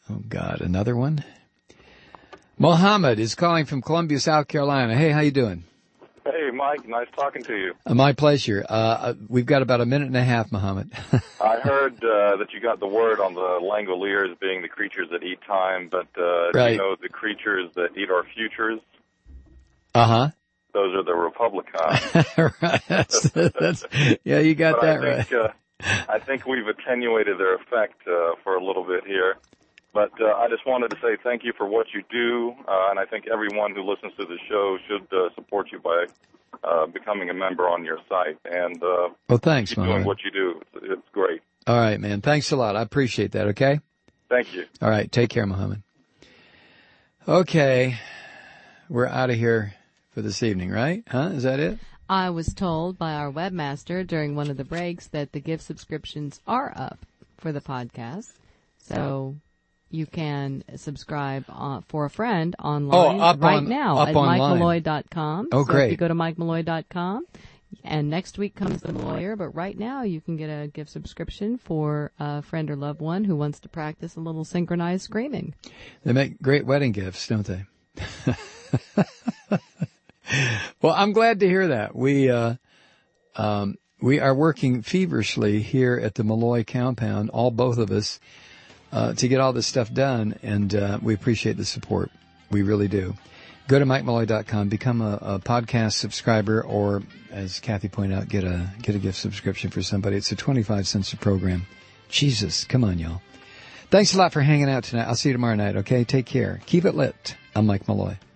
Oh, God, another one? Mohammed is calling from Columbia, South Carolina. Hey, how you doing? Hey, Mike. Nice talking to you. Uh, my pleasure. Uh, we've got about a minute and a half, Mohammed. I heard uh, that you got the word on the Langoliers being the creatures that eat time, but uh, right. do you know the creatures that eat our futures? Uh-huh. Those are the Republicans. Right. That's, that's, yeah, you got but that I think, right. Uh, I think we've attenuated their effect uh, for a little bit here. But uh, I just wanted to say thank you for what you do, uh, and I think everyone who listens to the show should uh, support you by uh, becoming a member on your site. And uh, well, thanks, keep Mohammed. doing what you do. It's, it's great. All right, man. Thanks a lot. I appreciate that, okay? Thank you. All right. Take care, Mohammed. Okay. We're out of here for this evening, right? Huh? Is that it? I was told by our webmaster during one of the breaks that the gift subscriptions are up for the podcast. So you can subscribe uh, for a friend online oh, up right on, now up at online. mike malloy dot com. Oh, so great. if you go to mike malloy dot com, and next week comes the lawyer, but right now you can get a gift subscription for a friend or loved one who wants to practice a little synchronized screaming. They make great wedding gifts, don't they? Well, I'm glad to hear that. We, uh, um, we are working feverishly here at the Malloy compound, all both of us, uh, to get all this stuff done. And, uh, we appreciate the support. We really do. Go to mike malloy dot com, become a, a podcast subscriber, or as Kathy pointed out, get a, get a gift subscription for somebody. It's a twenty-five cents a program. Jesus, come on, y'all. Thanks a lot for hanging out tonight. I'll see you tomorrow night. Okay. Take care. Keep it lit. I'm Mike Malloy.